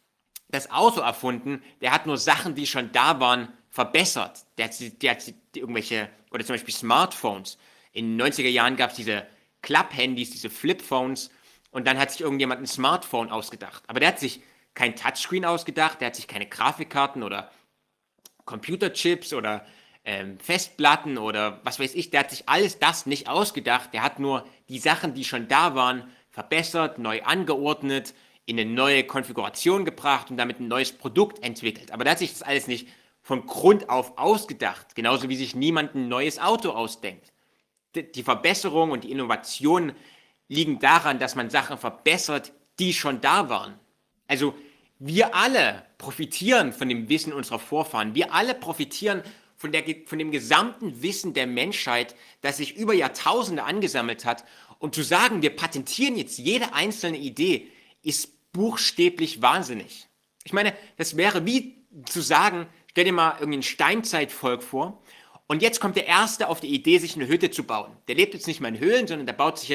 A: das Auto erfunden, der hat nur Sachen, die schon da waren, verbessert. Der hat irgendwelche, oder zum Beispiel Smartphones. In den 90er Jahren gab es diese Klapp-Handys, diese Flip-Phones und dann hat sich irgendjemand ein Smartphone ausgedacht. Aber der hat sich kein Touchscreen ausgedacht, der hat sich keine Grafikkarten oder Computerchips oder Festplatten oder was weiß ich, der hat sich alles das nicht ausgedacht, der hat nur die Sachen, die schon da waren, verbessert, neu angeordnet, in eine neue Konfiguration gebracht und damit ein neues Produkt entwickelt. Aber der hat sich das alles nicht von Grund auf ausgedacht, genauso wie sich niemand ein neues Auto ausdenkt. Die Verbesserung und die Innovation liegen daran, dass man Sachen verbessert, die schon da waren. Also wir alle profitieren von dem Wissen unserer Vorfahren. Wir alle profitieren von dem gesamten Wissen der Menschheit, das sich über Jahrtausende angesammelt hat. Und zu sagen, wir patentieren jetzt jede einzelne Idee, ist buchstäblich wahnsinnig. Ich meine, das wäre wie zu sagen, stell dir mal irgendein Steinzeitvolk vor und jetzt kommt der Erste auf die Idee, sich eine Hütte zu bauen. Der lebt jetzt nicht mehr in Höhlen, sondern der baut sich jetzt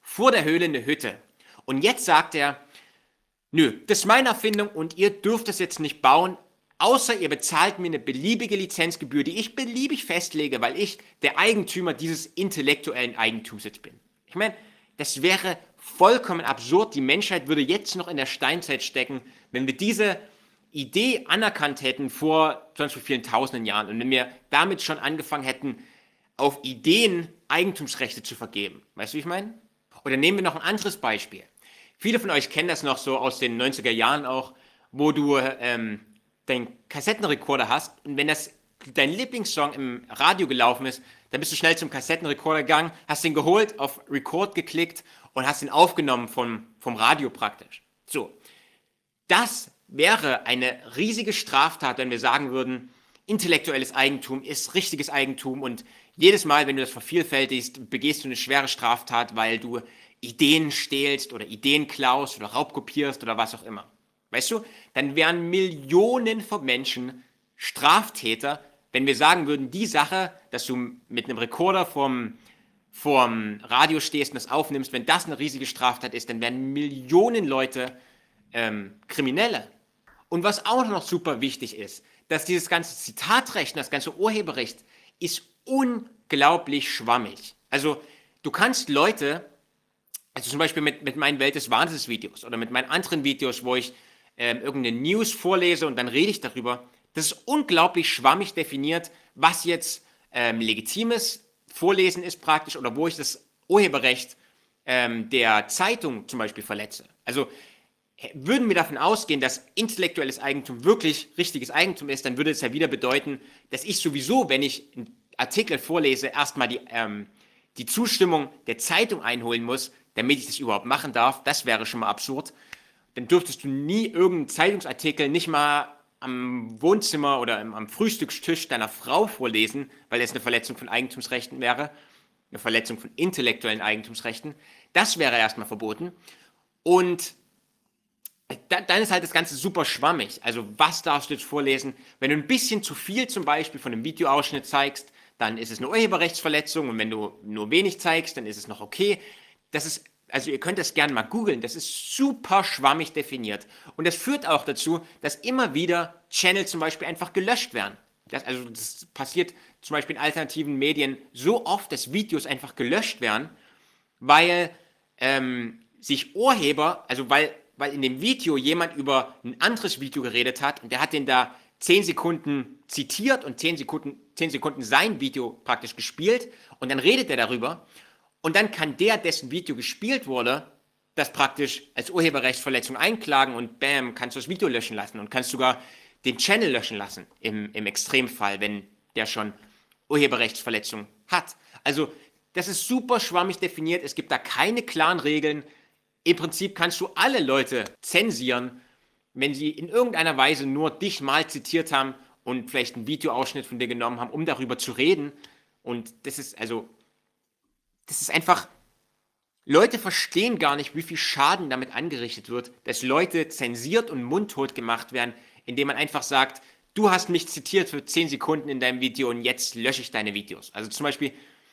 A: vor der Höhle eine Hütte. Und jetzt sagt er, nö, das ist meine Erfindung und ihr dürft es jetzt nicht bauen, außer ihr bezahlt mir eine beliebige Lizenzgebühr, die ich beliebig festlege, weil ich der Eigentümer dieses intellektuellen Eigentums jetzt bin. Ich meine, das wäre vollkommen absurd. Die Menschheit würde jetzt noch in der Steinzeit stecken, wenn wir diese Idee anerkannt hätten vor zum Beispiel vielen tausenden Jahren und wenn wir damit schon angefangen hätten, auf Ideen Eigentumsrechte zu vergeben. Weißt du, wie ich meine? Oder nehmen wir noch ein anderes Beispiel. Viele von euch kennen das noch so aus den 90er Jahren auch, wo du deinen Kassettenrekorder hast und wenn das dein Lieblingssong im Radio gelaufen ist, dann bist du schnell zum Kassettenrekorder gegangen, hast den geholt, auf Record geklickt und hast ihn aufgenommen vom Radio praktisch. So, das wäre eine riesige Straftat, wenn wir sagen würden, intellektuelles Eigentum ist richtiges Eigentum und jedes Mal, wenn du das vervielfältigst, begehst du eine schwere Straftat, weil du Ideen stehlst oder Ideen klaust oder raubkopierst oder was auch immer. Weißt du, dann wären Millionen von Menschen Straftäter, wenn wir sagen würden, die Sache, dass du mit einem Rekorder vorm Radio stehst und das aufnimmst, wenn das eine riesige Straftat ist, dann wären Millionen Leute Kriminelle. Und was auch noch super wichtig ist, dass dieses ganze Zitatrecht, das ganze Urheberrecht ist unglaublich schwammig. Also du kannst Leute, also zum Beispiel mit meinen Welt des Wahnsinns Videos oder mit meinen anderen Videos, wo ich irgendeine News vorlese und dann rede ich darüber, das ist unglaublich schwammig definiert, was jetzt legitimes Vorlesen ist praktisch oder wo ich das Urheberrecht der Zeitung zum Beispiel verletze. Also würden wir davon ausgehen, dass intellektuelles Eigentum wirklich richtiges Eigentum ist, dann würde es ja wieder bedeuten, dass ich sowieso, wenn ich einen Artikel vorlese, erstmal die Zustimmung der Zeitung einholen muss, damit ich das überhaupt machen darf. Das wäre schon mal absurd. Dann dürftest du nie irgendeinen Zeitungsartikel nicht mal am Wohnzimmer oder am Frühstückstisch deiner Frau vorlesen, weil es eine Verletzung von Eigentumsrechten wäre, eine Verletzung von intellektuellen Eigentumsrechten. Das wäre erstmal verboten. Und dann ist halt das Ganze super schwammig. Also was darfst du jetzt vorlesen? Wenn du ein bisschen zu viel zum Beispiel von einem Videoausschnitt zeigst, dann ist es eine Urheberrechtsverletzung und wenn du nur wenig zeigst, dann ist es noch okay. Das ist, also ihr könnt das gerne mal googeln, das ist super schwammig definiert. Und das führt auch dazu, dass immer wieder Channel zum Beispiel einfach gelöscht werden. Das passiert zum Beispiel in alternativen Medien so oft, dass Videos einfach gelöscht werden, weil sich Urheber, also weil in dem Video jemand über ein anderes Video geredet hat und der hat den da 10 Sekunden zitiert und 10 Sekunden sein Video praktisch gespielt und dann redet er darüber und dann kann der, dessen Video gespielt wurde, das praktisch als Urheberrechtsverletzung einklagen und bam, kannst du das Video löschen lassen und kannst sogar den Channel löschen lassen im Extremfall, wenn der schon Urheberrechtsverletzung hat. Also das ist super schwammig definiert, es gibt da keine klaren Regeln. Im Prinzip kannst du alle Leute zensieren, wenn sie in irgendeiner Weise nur dich mal zitiert haben und vielleicht einen Videoausschnitt von dir genommen haben, um darüber zu reden. Und das ist einfach, Leute verstehen gar nicht, wie viel Schaden damit angerichtet wird, dass Leute zensiert und mundtot gemacht werden, indem man einfach sagt, du hast mich zitiert für 10 Sekunden in deinem Video und jetzt lösche ich deine Videos. Also zum Beispiel,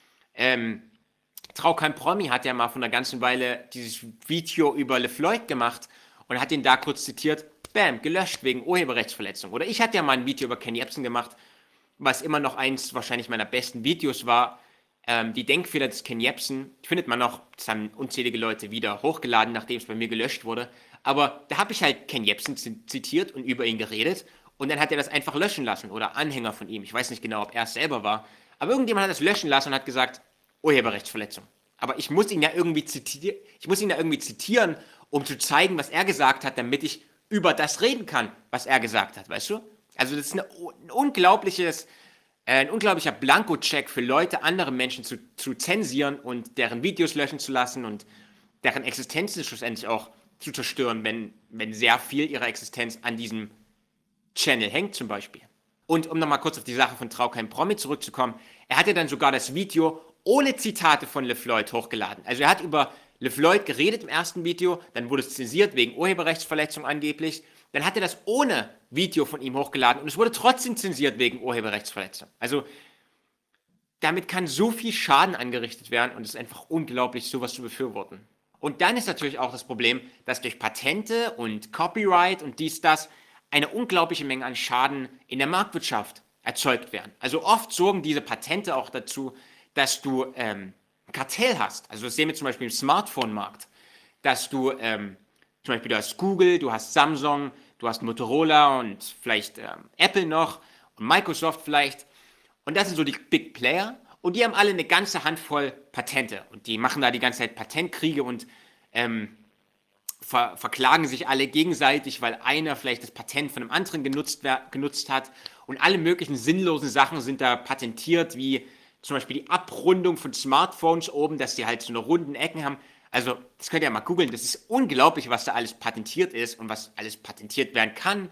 A: Trau kein Promi hat ja mal vor einer ganzen Weile dieses Video über LeFloid gemacht und hat ihn da kurz zitiert, bam, gelöscht wegen Urheberrechtsverletzung. Oder ich hatte ja mal ein Video über Ken Jebsen gemacht, was immer noch eins wahrscheinlich meiner besten Videos war. Die Denkfehler des Ken Jebsen findet man noch, das haben unzählige Leute wieder hochgeladen, nachdem es bei mir gelöscht wurde. Aber da habe ich halt Ken Jebsen zitiert und über ihn geredet und dann hat er das einfach löschen lassen oder Anhänger von ihm. Ich weiß nicht genau, ob er es selber war. Aber irgendjemand hat das löschen lassen und hat gesagt, Urheberrechtsverletzung. Aber ich muss ihn ja irgendwie zitieren, um zu zeigen, was er gesagt hat, damit ich über das reden kann, was er gesagt hat, weißt du? Also das ist ein unglaublicher Blankocheck für Leute, andere Menschen zu zensieren und deren Videos löschen zu lassen und deren Existenz schlussendlich auch zu zerstören, wenn sehr viel ihrer Existenz an diesem Channel hängt zum Beispiel. Und um nochmal kurz auf die Sache von Trau kein Promi zurückzukommen, er hatte dann sogar das Video ohne Zitate von LeFloid hochgeladen. Also er hat über LeFloid geredet im ersten Video, dann wurde es zensiert wegen Urheberrechtsverletzung angeblich. Dann hat er das ohne Video von ihm hochgeladen und es wurde trotzdem zensiert wegen Urheberrechtsverletzung. Also damit kann so viel Schaden angerichtet werden und es ist einfach unglaublich, sowas zu befürworten. Und dann ist natürlich auch das Problem, dass durch Patente und Copyright und das eine unglaubliche Menge an Schaden in der Marktwirtschaft erzeugt werden. Also oft sorgen diese Patente auch dazu, dass du Kartell hast. Also das sehen wir zum Beispiel im Smartphone-Markt, dass du zum Beispiel du hast Google, du hast Samsung, du hast Motorola und vielleicht Apple noch und Microsoft vielleicht. Und das sind so die Big Player und die haben alle eine ganze Handvoll Patente und die machen da die ganze Zeit Patentkriege und verklagen sich alle gegenseitig, weil einer vielleicht das Patent von einem anderen genutzt hat und alle möglichen sinnlosen Sachen sind da patentiert, wie zum Beispiel die Abrundung von Smartphones oben, dass die halt so eine runden Ecken haben. Also das könnt ihr ja mal googeln, das ist unglaublich, was da alles patentiert ist und was alles patentiert werden kann.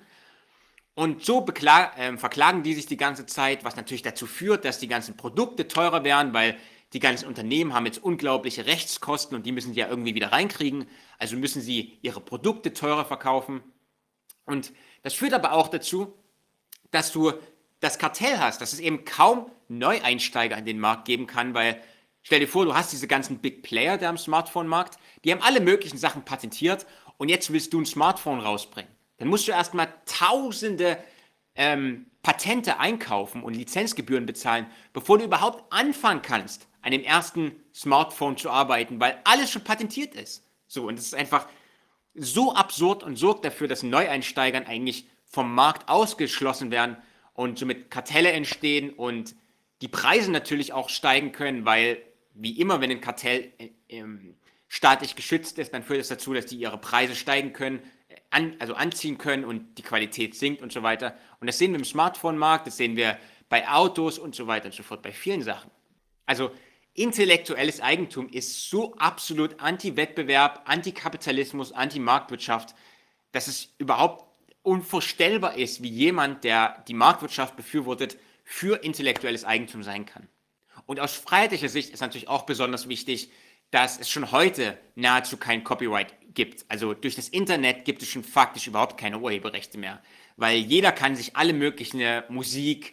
A: Und so verklagen die sich die ganze Zeit, was natürlich dazu führt, dass die ganzen Produkte teurer werden, weil die ganzen Unternehmen haben jetzt unglaubliche Rechtskosten und die müssen die ja irgendwie wieder reinkriegen. Also müssen sie ihre Produkte teurer verkaufen. Und das führt aber auch dazu, dass du das Kartell hast, dass es eben kaum Neueinsteiger in den Markt geben kann, weil stell dir vor, du hast diese ganzen Big Player da im Smartphone-Markt, die haben alle möglichen Sachen patentiert und jetzt willst du ein Smartphone rausbringen. Dann musst du erstmal tausende Patente einkaufen und Lizenzgebühren bezahlen, bevor du überhaupt anfangen kannst, an dem ersten Smartphone zu arbeiten, weil alles schon patentiert ist. So, und das ist einfach so absurd und sorgt dafür, dass Neueinsteigern eigentlich vom Markt ausgeschlossen werden und somit Kartelle entstehen und die Preise natürlich auch steigen können, weil wie immer, wenn ein Kartell staatlich geschützt ist, dann führt es dazu, dass die ihre Preise steigen können, also anziehen können und die Qualität sinkt und so weiter. Und das sehen wir im Smartphone-Markt, das sehen wir bei Autos und so weiter und so fort, bei vielen Sachen. Also intellektuelles Eigentum ist so absolut Anti-Wettbewerb, Antikapitalismus, Anti-Marktwirtschaft, dass es überhaupt unvorstellbar ist, wie jemand, der die Marktwirtschaft befürwortet, für intellektuelles Eigentum sein kann. Und aus freiheitlicher Sicht ist natürlich auch besonders wichtig, dass es schon heute nahezu kein Copyright gibt. Also durch das Internet gibt es schon faktisch überhaupt keine Urheberrechte mehr, weil jeder kann sich alle möglichen Musik,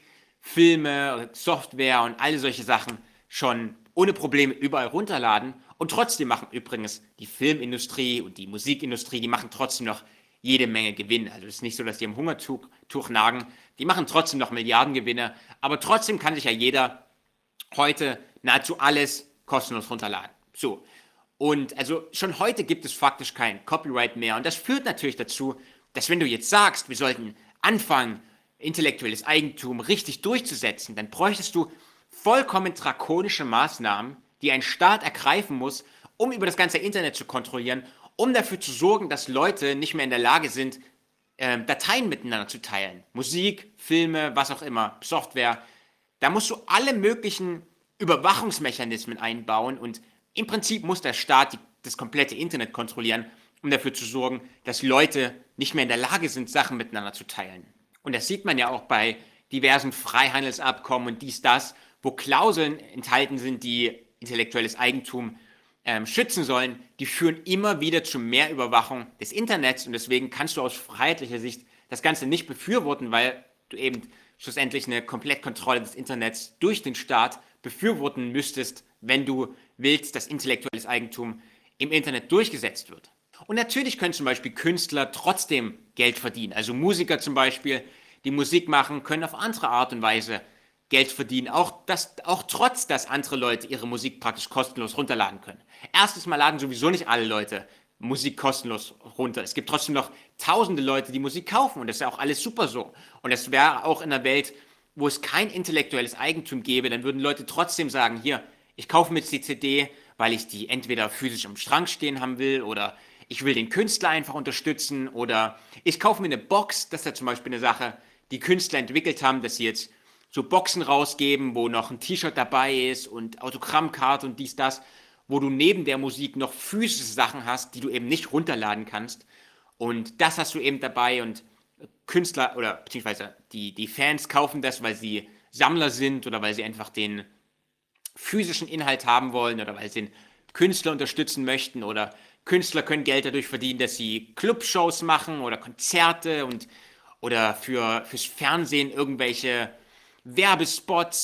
A: Filme, Software und alle solche Sachen schon ohne Probleme überall runterladen und trotzdem machen übrigens die Filmindustrie und die Musikindustrie, die machen trotzdem noch jede Menge Gewinn. Also es ist nicht so, dass die am Hungertuch nagen, die machen trotzdem noch Milliardengewinne, aber trotzdem kann sich ja jeder heute nahezu alles kostenlos runterladen. So. Und also schon heute gibt es faktisch kein Copyright mehr. Und das führt natürlich dazu, dass wenn du jetzt sagst, wir sollten anfangen, intellektuelles Eigentum richtig durchzusetzen, dann bräuchtest du vollkommen drakonische Maßnahmen, die ein Staat ergreifen muss, um über das ganze Internet zu kontrollieren, um dafür zu sorgen, dass Leute nicht mehr in der Lage sind, Dateien miteinander zu teilen. Musik, Filme, was auch immer, Software. Da musst du alle möglichen Überwachungsmechanismen einbauen und im Prinzip muss der Staat das komplette Internet kontrollieren, um dafür zu sorgen, dass Leute nicht mehr in der Lage sind, Sachen miteinander zu teilen. Und das sieht man ja auch bei diversen Freihandelsabkommen und das, wo Klauseln enthalten sind, die intellektuelles Eigentum schützen sollen, die führen immer wieder zu mehr Überwachung des Internets und deswegen kannst du aus freiheitlicher Sicht das Ganze nicht befürworten, weil du eben schlussendlich eine Komplettkontrolle des Internets durch den Staat befürworten müsstest, wenn du willst, dass intellektuelles Eigentum im Internet durchgesetzt wird. Und natürlich können zum Beispiel Künstler trotzdem Geld verdienen. Also Musiker zum Beispiel, die Musik machen, können auf andere Art und Weise Geld verdienen, auch trotz, dass andere Leute ihre Musik praktisch kostenlos runterladen können. Erstens mal laden sowieso nicht alle Leute Musik kostenlos runter. Es gibt trotzdem noch tausende Leute, die Musik kaufen und das ist ja auch alles super so. Und das wäre auch in einer Welt, wo es kein intellektuelles Eigentum gäbe, dann würden Leute trotzdem sagen, hier, ich kaufe mir jetzt die CD, weil ich die entweder physisch im Schrank stehen haben will oder ich will den Künstler einfach unterstützen oder ich kaufe mir eine Box, das ist ja zum Beispiel eine Sache, die Künstler entwickelt haben, dass sie jetzt so Boxen rausgeben, wo noch ein T-Shirt dabei ist und Autogrammkarte und das, wo du neben der Musik noch physische Sachen hast, die du eben nicht runterladen kannst. Und das hast du eben dabei und Künstler oder beziehungsweise die Fans kaufen das, weil sie Sammler sind oder weil sie einfach den physischen Inhalt haben wollen oder weil sie den Künstler unterstützen möchten oder Künstler können Geld dadurch verdienen, dass sie Clubshows machen oder Konzerte oder fürs Fernsehen irgendwelche Werbespots,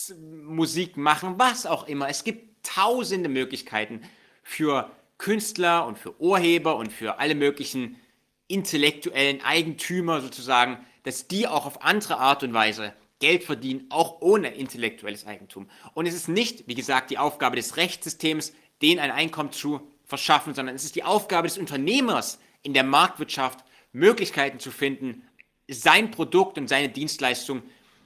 A: Dance, Musik machen, was auch immer. Es gibt tausende Möglichkeiten für Künstler und für Urheber und für alle möglichen intellektuellen Eigentümer sozusagen, dass die auch auf andere Art und Weise Geld verdienen, auch ohne intellektuelles Eigentum. Und es ist nicht, wie gesagt, die Aufgabe des Rechtssystems, denen ein Einkommen zu verschaffen, sondern es ist die Aufgabe des Unternehmers in der Marktwirtschaft, Möglichkeiten zu finden, sein Produkt und seine Dienstleistung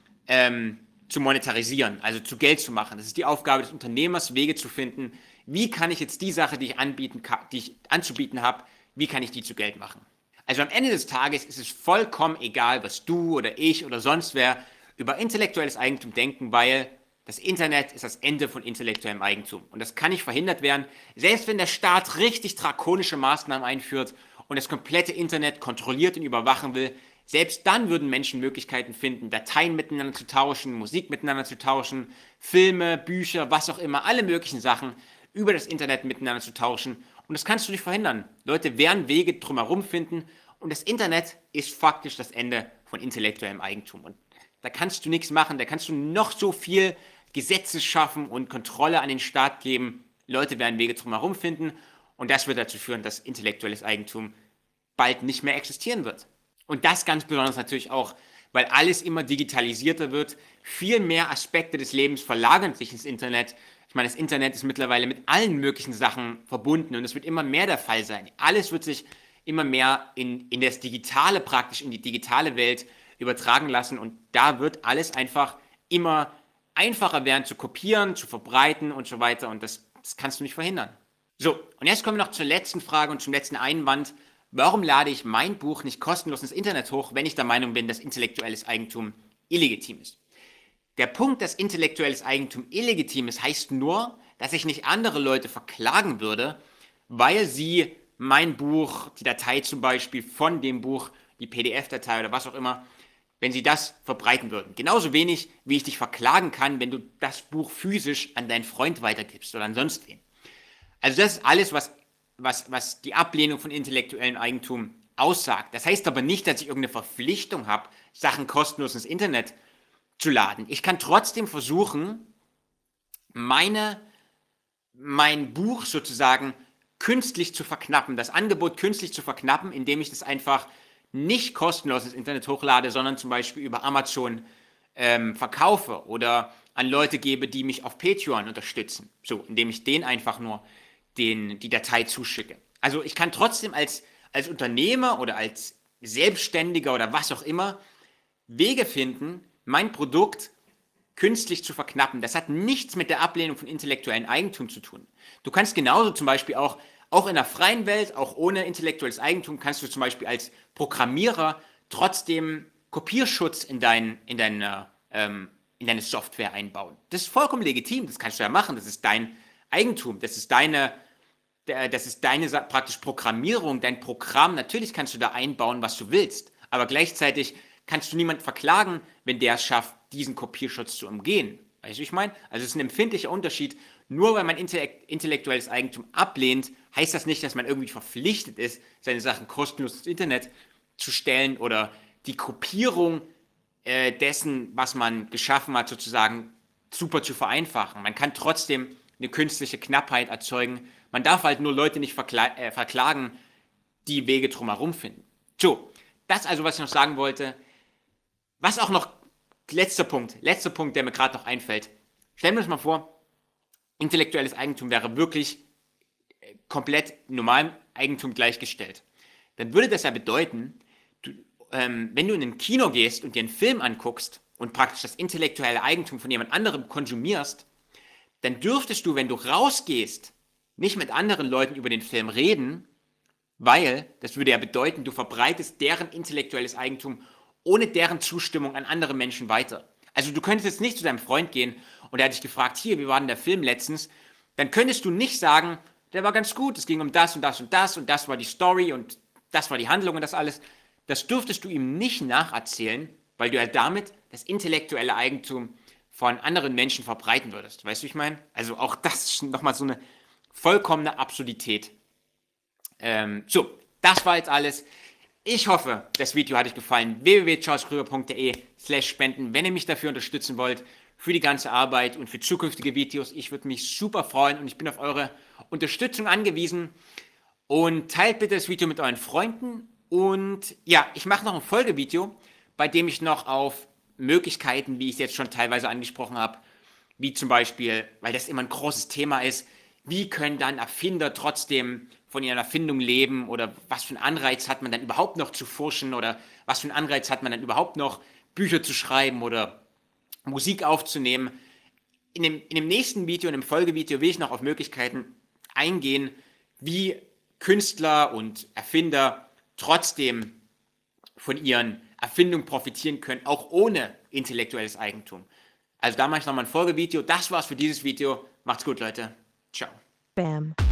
A: zu monetarisieren, also zu Geld zu machen. Das ist die Aufgabe des Unternehmers, Wege zu finden, wie kann ich jetzt die Sache, die ich anzubieten habe, wie kann ich die zu Geld machen. Also am Ende des Tages ist es vollkommen egal, was du oder ich oder sonst wer über intellektuelles Eigentum denken, weil das Internet ist das Ende von intellektuellem Eigentum. Und das kann nicht verhindert werden, selbst wenn der Staat richtig drakonische Maßnahmen einführt und das komplette Internet kontrolliert und überwachen will. Selbst dann würden Menschen Möglichkeiten finden, Dateien miteinander zu tauschen, Musik miteinander zu tauschen, Filme, Bücher, was auch immer, alle möglichen Sachen über das Internet miteinander zu tauschen. Und das kannst du nicht verhindern. Leute werden Wege drumherum finden und das Internet ist faktisch das Ende von intellektuellem Eigentum. Und da kannst du nichts machen, da kannst du noch so viel Gesetze schaffen und Kontrolle an den Staat geben. Leute werden Wege drumherum finden und das wird dazu führen, dass intellektuelles Eigentum bald nicht mehr existieren wird. Und das ganz besonders natürlich auch, weil alles immer digitalisierter wird. Viel mehr Aspekte des Lebens verlagern sich ins Internet. Ich meine, das Internet ist mittlerweile mit allen möglichen Sachen verbunden und es wird immer mehr der Fall sein. Alles wird sich immer mehr in das Digitale praktisch, in die digitale Welt übertragen lassen und da wird alles einfach immer einfacher werden zu kopieren, zu verbreiten und so weiter und das kannst du nicht verhindern. So, und jetzt kommen wir noch zur letzten Frage und zum letzten Einwand. Warum lade ich mein Buch nicht kostenlos ins Internet hoch, wenn ich der Meinung bin, dass intellektuelles Eigentum illegitim ist? Der Punkt, dass intellektuelles Eigentum illegitim ist, heißt nur, dass ich nicht andere Leute verklagen würde, weil sie mein Buch, die Datei zum Beispiel von dem Buch, die PDF-Datei oder was auch immer, wenn sie das verbreiten würden. Genauso wenig, wie ich dich verklagen kann, wenn du das Buch physisch an deinen Freund weitergibst oder an sonst wen. Also das ist alles, was die Ablehnung von intellektuellem Eigentum aussagt. Das heißt aber nicht, dass ich irgendeine Verpflichtung habe, Sachen kostenlos ins Internet zu laden. Ich kann trotzdem versuchen, mein Buch sozusagen künstlich zu verknappen, das Angebot künstlich zu verknappen, indem ich das einfach nicht kostenlos ins Internet hochlade, sondern zum Beispiel über Amazon verkaufe oder an Leute gebe, die mich auf Patreon unterstützen. So, indem ich denen einfach nur die Datei zuschicke. Also ich kann trotzdem als Unternehmer oder als Selbstständiger oder was auch immer Wege finden, mein Produkt künstlich zu verknappen. Das hat nichts mit der Ablehnung von intellektuellem Eigentum zu tun. Du kannst genauso zum Beispiel auch in der freien Welt, auch ohne intellektuelles Eigentum, kannst du zum Beispiel als Programmierer trotzdem Kopierschutz in deine Software einbauen. Das ist vollkommen legitim, das kannst du ja machen, das ist dein Eigentum, das ist deine praktisch Programmierung, dein Programm. Natürlich kannst du da einbauen, was du willst, aber gleichzeitig kannst du niemanden verklagen, wenn der es schafft, diesen Kopierschutz zu umgehen. Weißt du, wie ich meine? Also es ist ein empfindlicher Unterschied. Nur weil man intellektuelles Eigentum ablehnt, heißt das nicht, dass man irgendwie verpflichtet ist, seine Sachen kostenlos ins Internet zu stellen oder die Kopierung dessen, was man geschaffen hat, sozusagen super zu vereinfachen. Man kann trotzdem eine künstliche Knappheit erzeugen. Man darf halt nur Leute nicht verklagen, die Wege drumherum finden. So, das also, was ich noch sagen wollte. Was auch noch, letzter Punkt, der mir gerade noch einfällt. Stellen wir uns mal vor, intellektuelles Eigentum wäre wirklich komplett normalem Eigentum gleichgestellt. Dann würde das ja bedeuten, wenn du in ein Kino gehst und dir einen Film anguckst und praktisch das intellektuelle Eigentum von jemand anderem konsumierst, dann dürftest du, wenn du rausgehst, nicht mit anderen Leuten über den Film reden, weil das würde ja bedeuten, du verbreitest deren intellektuelles Eigentum ohne deren Zustimmung an andere Menschen weiter. Also du könntest jetzt nicht zu deinem Freund gehen und er hat dich gefragt, hier, wie war denn der Film letztens? Dann könntest du nicht sagen, der war ganz gut, es ging um das und das und das und das war die Story und das war die Handlung und das alles. Das dürftest du ihm nicht nacherzählen, weil du ja damit das intellektuelle Eigentum von anderen Menschen verbreiten würdest. Weißt du, wie ich meine? Also auch das ist nochmal so eine vollkommene Absurdität. So, das war jetzt alles. Ich hoffe, das Video hat euch gefallen. www.charleskrüger.de/spenden. Wenn ihr mich dafür unterstützen wollt, für die ganze Arbeit und für zukünftige Videos. Ich würde mich super freuen und ich bin auf eure Unterstützung angewiesen. Und teilt bitte das Video mit euren Freunden. Und ja, ich mache noch ein Folgevideo, bei dem ich noch auf Möglichkeiten, wie ich es jetzt schon teilweise angesprochen habe, wie zum Beispiel, weil das immer ein großes Thema ist, wie können dann Erfinder trotzdem von ihren Erfindungen leben oder was für einen Anreiz hat man dann überhaupt noch zu forschen oder was für einen Anreiz hat man dann überhaupt noch Bücher zu schreiben oder Musik aufzunehmen. In dem nächsten Video, in dem Folgevideo will ich noch auf Möglichkeiten eingehen, wie Künstler und Erfinder trotzdem von ihren Erfindungen profitieren können, auch ohne intellektuelles Eigentum. Also da mache ich nochmal ein Folgevideo. Das war's für dieses Video. Macht's gut, Leute. Ciao.
B: Bam.